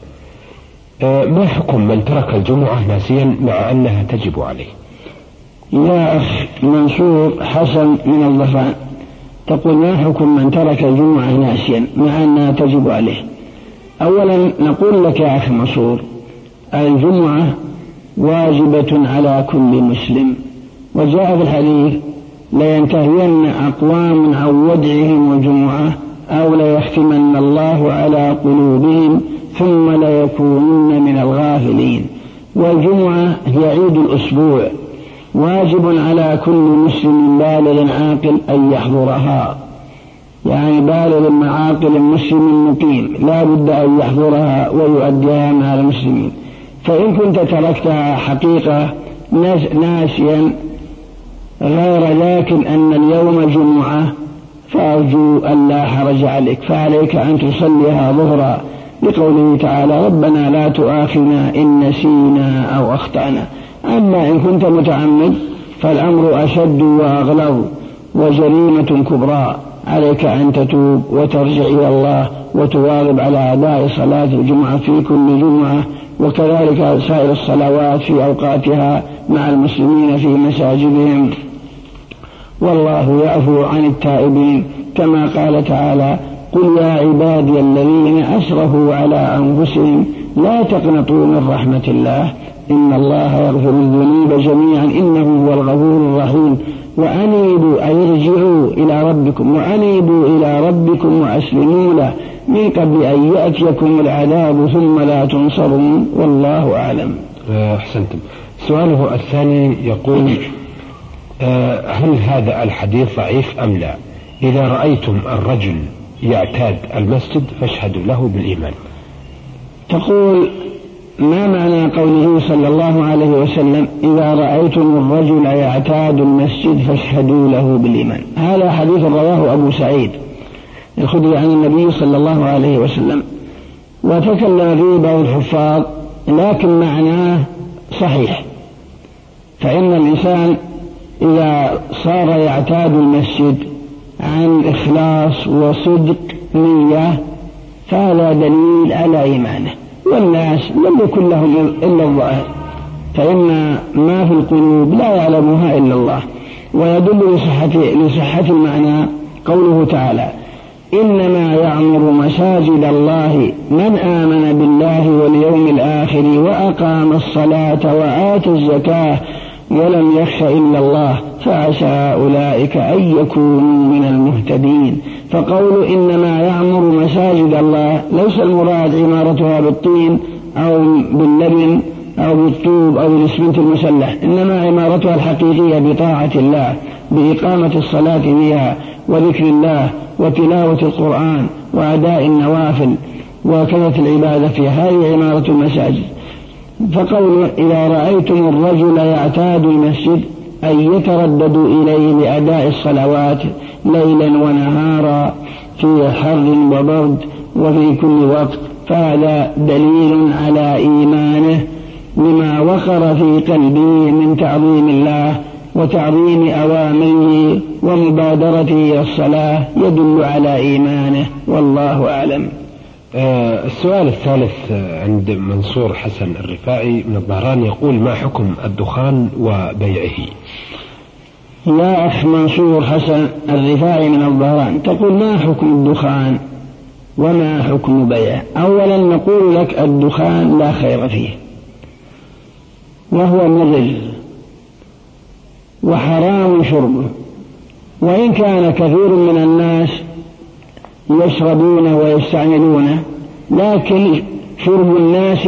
ما حكم من ترك الجمعة ناسيا مع أنها تجب عليه؟ يا أخ منصور حسن من الظهران، تقول ما حكم من ترك الجمعة ناسيا مع أنها تجب عليه؟ أولا نقول لك يا أخ منصور الجمعة واجبة على كل مسلم، وجاء في الحديث: لينتهين أقوام عن ودعهم الجمعة أو ليختمن الله على قلوبهم ثم ليكونن من الغافلين. والجمعة هي عيد الأسبوع، واجب على كل مسلم بالغ عاقل أن يحضرها، يعني بالغ عاقل مسلم مقيم لا بد أن يحضرها ويؤديها مع المسلمين. فإن كنت تركتها حقيقة ناسيا غير لكن أن اليوم جمعة فأرجو أن لا حرج عليك، فعليك أن تصليها ظهرا لقوله تعالى: ربنا لا تؤاخذنا إن نسينا أو أخطأنا. أما إن كنت متعمد فالأمر أشد وأغلظ وجريمة كبرى، عليك أن تتوب وترجع إلى الله وتواظب على أداء صلاة الجمعة في كل جمعة، وكذلك سائر الصلوات في أوقاتها مع المسلمين في مساجدهم، والله يعفو عن التائبين، كما قال تعالى: قل يا عبادي الذين أسرفوا على أنفسهم لا تقنطوا من رحمة الله إن الله يغفر الذنوب جميعا إنه هو الغفور الرحيم وأنيبوا أي ارجعوا إلى ربكم وأنيبوا إلى ربكم وأسلموا له من قبل أن يأتيكم العذاب ثم لا تنصرون، والله أعلم. أحسنتم. سؤاله الثاني يقول: هل هذا الحديث ضعيف أم لا؟ إذا رأيتم الرجل يعتاد المسجد فاشهدوا له بالإيمان. تقول: ما معنى قوله صلى الله عليه وسلم: إذا رأيتم الرجل يعتاد المسجد فاشهدوا له بالإيمان؟ هذا حديث رواه أبو سعيد الخدري عن النبي صلى الله عليه وسلم، وتكلم فيه بعض الحفاظ، لكن معناه صحيح. فإن الإنسان إذا صار يعتاد المسجد عن إخلاص وصدق نية فهذا دليل على إيمانه، والناس لم يكن لهم إلا الظاهر، فإن ما في القلوب لا يعلمها إلا الله. ويدل لصحة المعنى قوله تعالى: إنما يعمر مساجد الله من آمن بالله واليوم الآخر وأقام الصلاة وآتى الزكاة ولم يخش إلا الله فعسى أولئك أن يكونوا من المهتدين. فقول إنما يعمر مساجد الله ليس المراد عمارتها بالطين أو باللبن أو بالطوب أو بالإسمنت المسلح، إنما عمارتها الحقيقية بطاعة الله، بإقامة الصلاة فيها وذكر الله وتلاوة القرآن وأداء النوافل وكثرة العبادة فيها، هذه عمارة المساجد. فقول إذا رأيتم الرجل يعتاد المسجد أن يترددوا إليه لأداء الصلوات ليلا ونهارا في حر وبرد وفي كل وقت، فهذا دليل على إيمانه لما وقر في قلبه من تعظيم الله وتعظيم أوامره ومبادرته إلى الصلاة، يدل على إيمانه، والله أعلم. السؤال الثالث عند منصور حسن الرفاعي من الظهران يقول: ما حكم الدخان وبيعه؟ يا أخ منصور حسن الرفاعي من الظهران، تقول ما حكم الدخان وما حكم بيعه؟ أولا نقول لك الدخان لا خير فيه وهو مضر، وحرام شربه، وإن كان كثير من الناس يشربونه ويستعملونه، لكن شرب الناس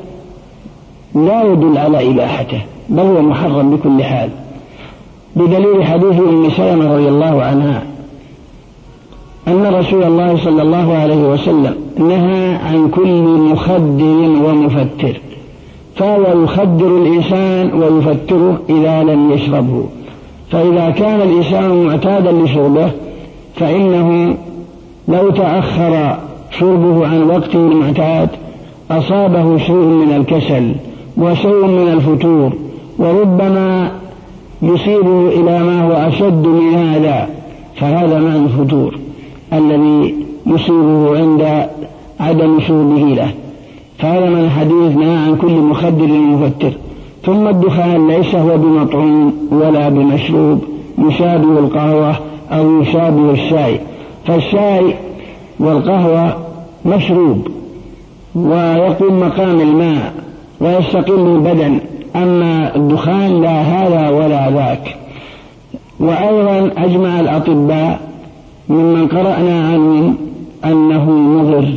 لا يدل على إباحته، بل هو محرم بكل حال، بدليل حديث أم سلمة رضي الله عنها أن رسول الله صلى الله عليه وسلم نهى عن كل مخدر ومفتر، فهو يخدر الإنسان ويفتره إذا لم يشربه، فإذا كان الإنسان معتادا لشربه فإنه لو تأخر شربه عن وقته المعتاد أصابه شيء من الكسل وشيء من الفتور، وربما يصيبه إلى ما هو أشد من هذا، فهذا معنى الفتور الذي يصيبه عند عدم شربه له. فهذا من الحديث نهى عن كل مخدر ومفتر. ثم الدخان ليس هو بمطعوم ولا بمشروب يشابه القهوة أو يشابه الشاي، فالشاي والقهوة مشروب ويقوم مقام الماء ويستقل البدن، أما الدخان لا هذا ولا ذاك. وأيضا أجمع الأطباء ممن قرأنا عنهم أنه مضر،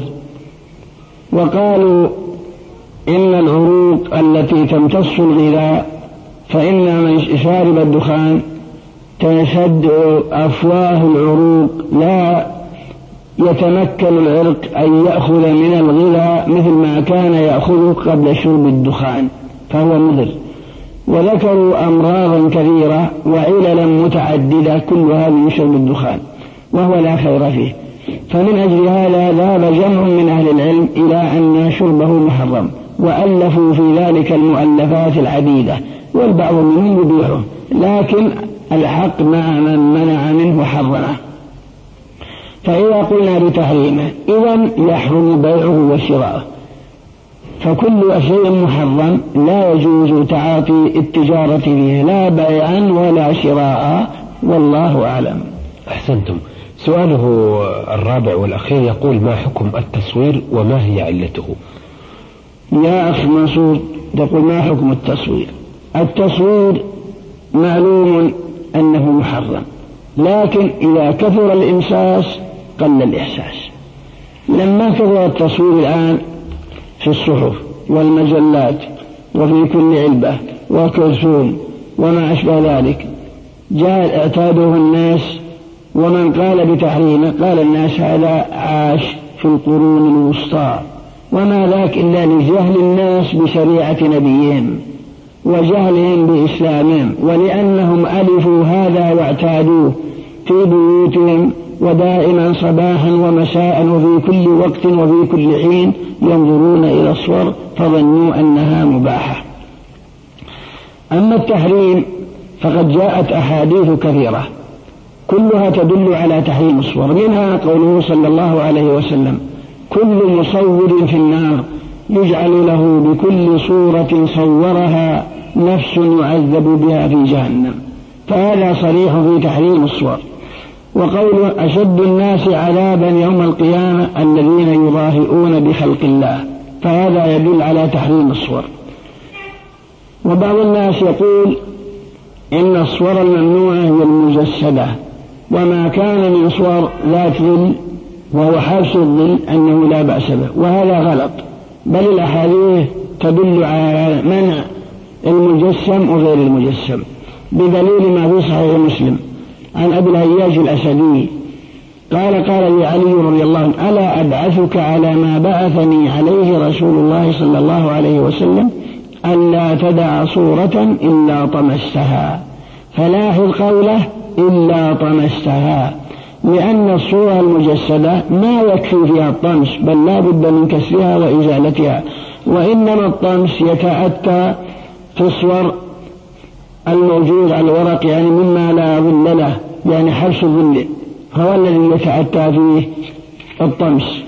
وقالوا إن العروق التي تمتص الغذاء فإن من شارب الدخان تنسد أفواه العروق، لا يتمكن العرق أن يأخذ من الغذاء مثل ما كان يأخذه قبل شرب الدخان، فهو مضر. وذكروا أمراضا كثيرة وعللا متعددة كلها من شرب الدخان وهو لا خير فيه. فمن أجل هذا ذهب جمع من أهل العلم إلى أن شربه محرم، وألفوا في ذلك المؤلفات العديدة، والبعض منهم يبيحه، لكن الحق مع من منع منه وحرمه. فإذا قلنا بتحريمه إذن يحرم بيعه وشراءه، فكل شيء محرم لا يجوز تعاطي التجارة فيه لا بيعا ولا شراء، والله أعلم. أحسنتم. سؤاله الرابع والأخير يقول: ما حكم التصوير وما هي علته؟ يا أخ منصور، تقول ما حكم التصوير؟ التصوير معلوم أنه محرم، لكن إذا كثر الإمساس قل الإحساس. لما كثر التصوير الآن في الصحف والمجلات وفي كل علبة وكرسوم وما أشبه ذلك، جاء اعتاده الناس، ومن قال بتحريمه قال الناس هذا عاش في القرون الوسطى، وما ذاك إلا لجهل الناس بشريعة نبيهم وجهلهم بإسلامهم، ولأنهم ألفوا هذا واعتادوه في بيوتهم ودائما صباحا ومساء وفي كل وقت وفي كل حين ينظرون إلى الصور فظنوا أنها مباحة. أما التحريم فقد جاءت أحاديث كثيرة كلها تدل على تحريم الصور، منها قوله صلى الله عليه وسلم: كل مصور في النار يجعل له بكل صورة صورها نفس يعذب بها في جهنم، فهذا صريح في تحريم الصور. وقول: أشد الناس عذابا يوم القيامة الذين يضاهئون بخلق الله، فهذا يدل على تحريم الصور. وبعض الناس يقول إن الصور الممنوعة هي المجسدة، وما كان من صور ذات ظل وهو حبس الظل أنه لا بأس به، وهذا غلط، بل الأحاديث تدل على منع المجسم وغير المجسم، بدليل ما في صحيح مسلم عن أبي الهياج الأسدي قال: قال لي علي رضي الله عنه: ألا أبعثك على ما بعثني عليه رسول الله صلى الله عليه وسلم، ألا تدع صورة إلا طمستها، فلاحظ قوله إلا طمستها، لأن الصورة المجسدة ما يكفي فيها الطمس، بل لا بد من كسرها وإزالتها، وإنما الطمس يتأتى في الصور الموجود على الورق، يعني مما لا ظل له، يعني حبس الظل هو الذي يتأتى فيه الطمس،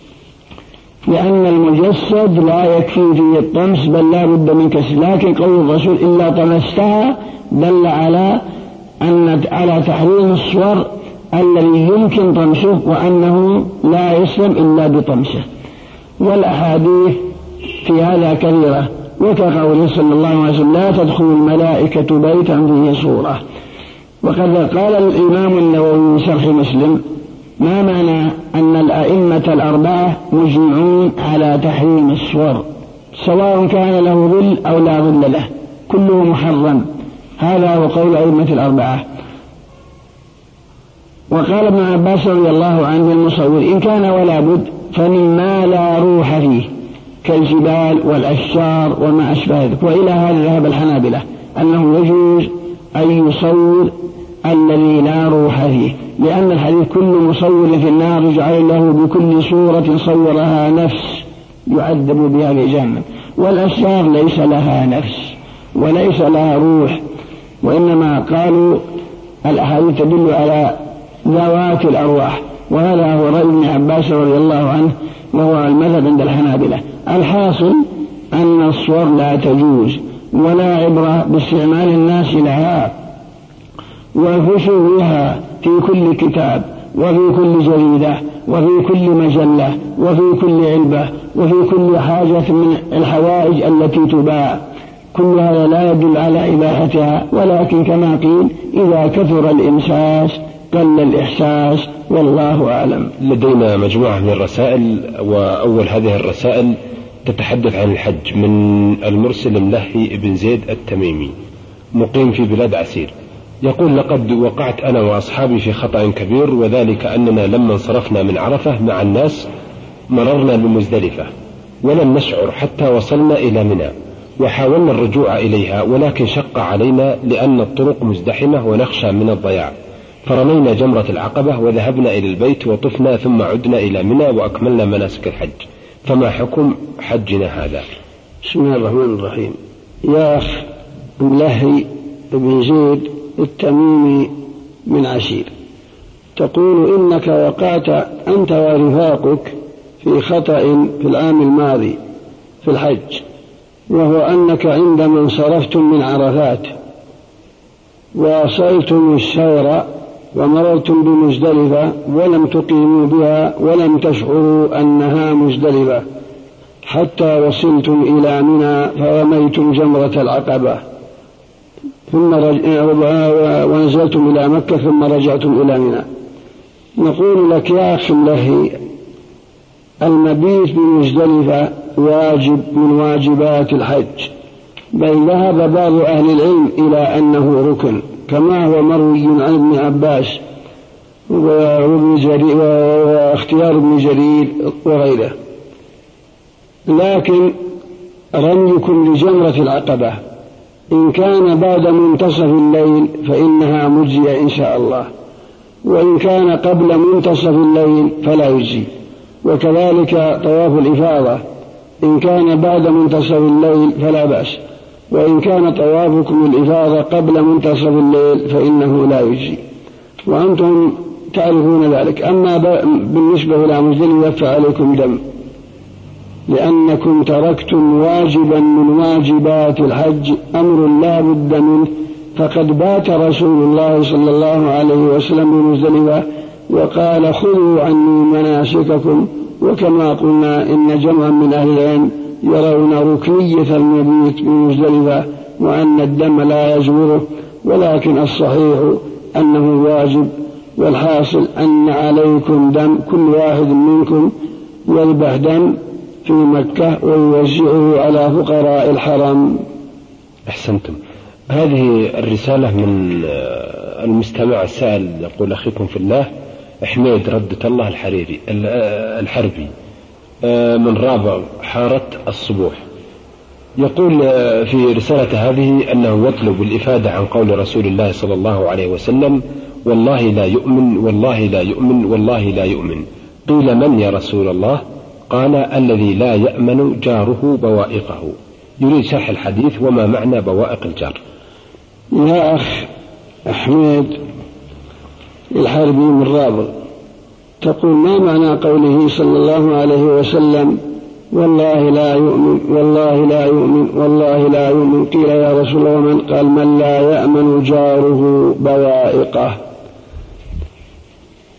لأن المجسد لا يكفي فيه الطمس بل لا بد من كسر. لكن قول الرسول إلا طمستها دل على تحريم الصور الذي يمكن طمسه، وأنه لا يسلم إلا بطمسه. والأحاديث في هذا كثيرة، وكقوله صلى الله عليه وسلم لا تدخل الملائكة بيتا فيه صورة. وقد قال الإمام النووي في شرح مسلم ما معنى أن الأئمة الأربعة مجمعون على تحريم الصور سواء كان له ظل أو لا ظل له كله محرم. هذا هو قول الأئمة الأربعة. وقال ابن عباس رضي الله عنه المصور إن كان ولا بد فمما لا روح فيه كالجبال والأشجار وما أشبه ذلك. وإلى هذا ذهب الحنابلة أنه يجوز أن يصور الذي لا روح فيه، لأن الحديث كل مصور في النار يجعل له بكل صورة صورها نفس يعذب بها في جهنم. والأشجار ليس لها نفس وليس لها روح، وإنما قالوا الأحاديث تدل على ذوات الأرواح، وهذا هو رأي ابن عباس رضي الله عنه وهو المذهب عند الحنابلة. الحاصل أن الصور لا تجوز ولا عبرة باستعمال الناس لها وفشوها في كل كتاب وفي كل جريدة وفي كل مجلة وفي كل علبة وفي كل حاجة من الحوائج التي تباع. كل هذا لا يدل على إباحتها، ولكن كما قيل إذا كثر الإمساس قل الإحساس، والله أعلم. لدينا مجموعة من الرسائل، وأول هذه الرسائل تتحدث عن الحج من المرسل ملهي ابن زيد التميمي مقيم في بلاد عسير. يقول لقد وقعت أنا وأصحابي في خطأ كبير، وذلك أننا لما انصرفنا من عرفة مع الناس مررنا بمزدلفة ولم نشعر حتى وصلنا إلى منى، وحاولنا الرجوع إليها ولكن شق علينا لأن الطرق مزدحمة ونخشى من الضياع، فرمينا جمرة العقبة وذهبنا إلى البيت وطفنا ثم عدنا إلى منى وأكملنا مناسك الحج. فما حكم حجنا هذا؟ بسم الله الرحمن الرحيم. يا أخ ملهي ابن زيد التميمي من عسير، تقول إنك وقعت أنت ورفاقك في خطأ في العام الماضي في الحج، وهو أنك عندما انصرفتم من عرفات وصلتم السير ومررتم بمزدلفة ولم تقيموا بها ولم تشعروا أنها مزدلفة حتى وصلتم إلى منى فرميتم جمرة العقبة ثم ونزلتم إلى مكة ثم رجعتم إلى منى. نقول لك يا أخي الله المبيت بمزدلفة واجب من واجبات الحج، بل ذهب بعض أهل العلم إلى أنه ركن كما هو مروي عن ابن عباس واختيار ابن جرير وغيره. لكن رميكم لجمرة العقبة إن كان بعد منتصف الليل فإنها مجزية إن شاء الله، وإن كان قبل منتصف الليل فلا يجزي. وكذلك طواف الإفاضة إن كان بعد منتصف الليل فلا بأس، وإن كان طوافكم الإفاضة قبل منتصف الليل فإنه لا يجزي، وأنتم تعرفون ذلك. أما بالنسبة إلى مزدلفة فعليكم دم، لأنكم تركتم واجبا من واجبات الحج أمر لا بد منه. فقد بات رسول الله صلى الله عليه وسلم بمزدلفة وقال خذوا عني مناسككم. وكما قلنا إن جمعا من أهل العلم يرون ركنية المبيت بمزدلفة وأن الدم لا يجبره، ولكن الصحيح أنه واجب. والحاصل أن عليكم دم، كل واحد منكم يذبح دم في مكة ويوزعه على فقراء الحرم. أحسنتم. هذه الرسالة من المستمع السائل يقول أخيكم في الله حميد ردة الله الحربي من رابع حارة الصبوح، يقول في رسالة هذه أنه يطلب الإفادة عن قول رسول الله صلى الله عليه وسلم والله لا يؤمن والله لا يؤمن والله لا يؤمن. قيل من يا رسول الله؟ قال الذي لا يأمن جاره بوائقه. يريد شرح الحديث وما معنى بوائق الجار. يا أخ أحمد الحربي من رابغ، تقول ما معنى قوله صلى الله عليه وسلم والله لا يؤمن والله لا يؤمن والله لا يؤمن؟ قيل يا رسول الله ومن؟ قال من لا يأمن جاره بوائقه.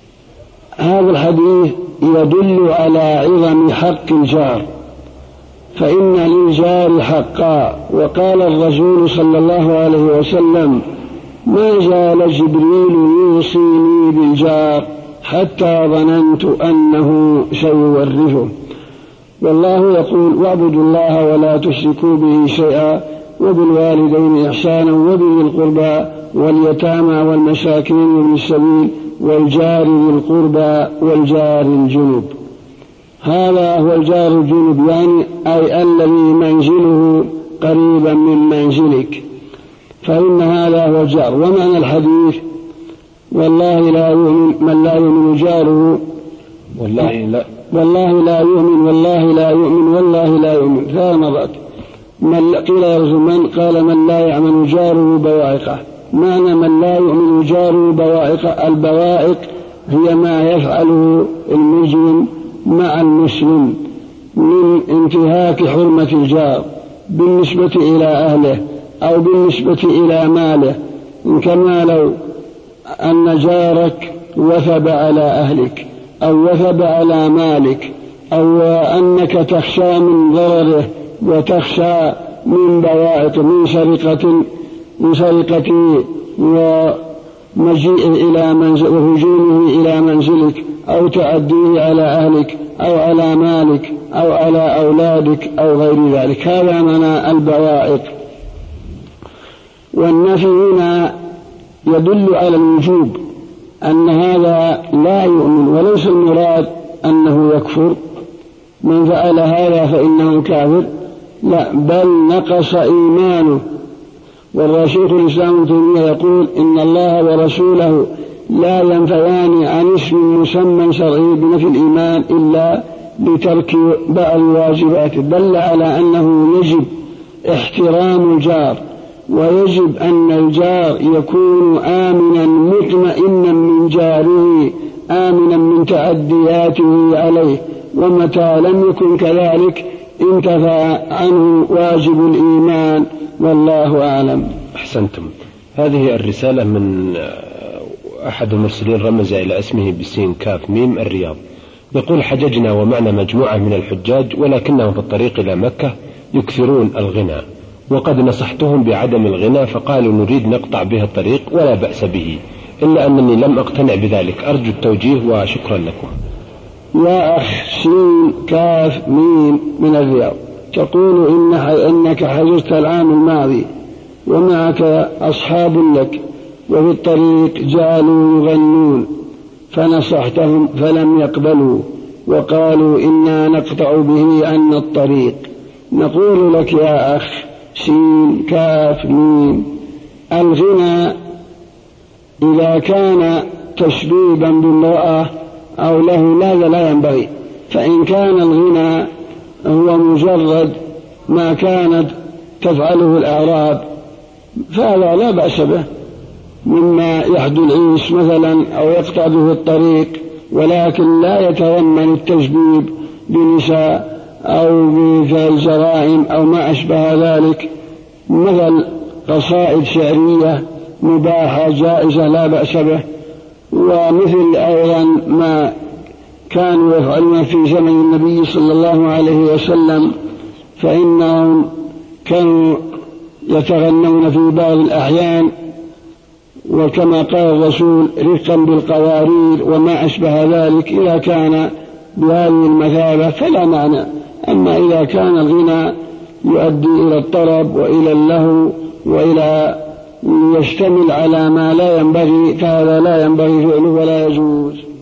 هذا الحديث يدل على عظم حق الجار، فإن للجار حقا. وقال الرسول صلى الله عليه وسلم: ما زال جبريل يوصيني بالجار حتى ظننت أنه سيورثه. والله يقول: واعبدوا الله ولا تشركوا به شيئا وبالوالدين إحسانا وبذي القربى واليتامى والمساكين وابن السبيل والجار ذي القربى والجار الجنب. هذا هو الجار الجنب، يعني أي الذي منزله قريبا من منزلك، فإن هذا هو الجار. ومعنى الحديث: والله لا يؤمن من لا يؤمن جاره، والله لا يؤمن والله لا يؤمن 3 مرات. قيل يا رسول من؟ قال: من لا يأمن جاره بوائقه. معنى من لا يؤمن جاره بوائقه، البوائق هي ما يفعله المجرم مع المسلم من انتهاك حرمة الجار بالنسبة إلى أهله أو بالنسبة إلى ماله، كما لو أن جارك وثب على أهلك أو وثب على مالك، أو أنك تخشى من ضرره وتخشى من بوائق، من سرقة ومجيء إلى منزل وهجومه إلى منزلك أو تعديه على أهلك أو على مالك أو على أولادك أو غير ذلك. هذا معنى البوائق. والنفي هنا يدل على الوجوب، أن هذا لا يؤمن، وليس المراد أنه يكفر، من فعل هذا فإنه كافر، لا، بل نقص إيمانه. والشيخ الإسلام ابن تيمية يقول: إن الله ورسوله لا ينفيان عن اسم مسمى شرعي بنفي الإيمان إلا بترك بعض الواجبات. دل على أنه يجب احترام الجار، ويجب أن الجار يكون آمنا مطمئنا من جاره، آمنا من تعدياته عليه، ومتى لم يكن كذلك انتفى عنه واجب الإيمان، والله أعلم. أحسنتم. هذه الرسالة من أحد المرسلين، رمز إلى اسمه بسين كاف ميم الرياض، يقول: حججنا ومعنا مجموعة من الحجاج، ولكنهم في الطريق إلى مكة يكثرون الغنى، وقد نصحتهم بعدم الغنى فقالوا نريد نقطع به الطريق ولا بأس به، إلا أنني لم أقتنع بذلك، أرجو التوجيه وشكرا لكم. يا أخ سين كاف ميم من الرياض، تقول إنك حججت العام الماضي ومعك أصحاب لك، وفي الطريق جعلوا يغنون، فنصحتهم فلم يقبلوا وقالوا إنا نقطع به عن الطريق. نقول لك يا أخ سين كاف ميم: الغنى إذا كان تشبيبا بالمرأة أو له لا ينبغي، فإن كان الغنى هو مجرد ما كانت تفعله الأعراب فهذا لا بأس به، مما يحدو العيش مثلا أو يقطع به الطريق، ولكن لا يتضمن التشبيب بنساء أو بفعل جرائم أو ما أشبه ذلك، مثل قصائد شعرية مباحة جائزة لا بأس به. ومثل أيضا ما كانوا يفعلون في زمن النبي صلى الله عليه وسلم، فإنهم كانوا يتغنون في بعض الأحيان، وكما قال الرسول: رقا بالقوارير وما أشبه ذلك. إذا كان بهذه المثابة فلا معنى. أما إذا كان الغنى يؤدي إلى الطرب وإلى اللهو وإلى يشتمل على ما لا ينبغي، فهذا لا ينبغي فعله ولا يجوز.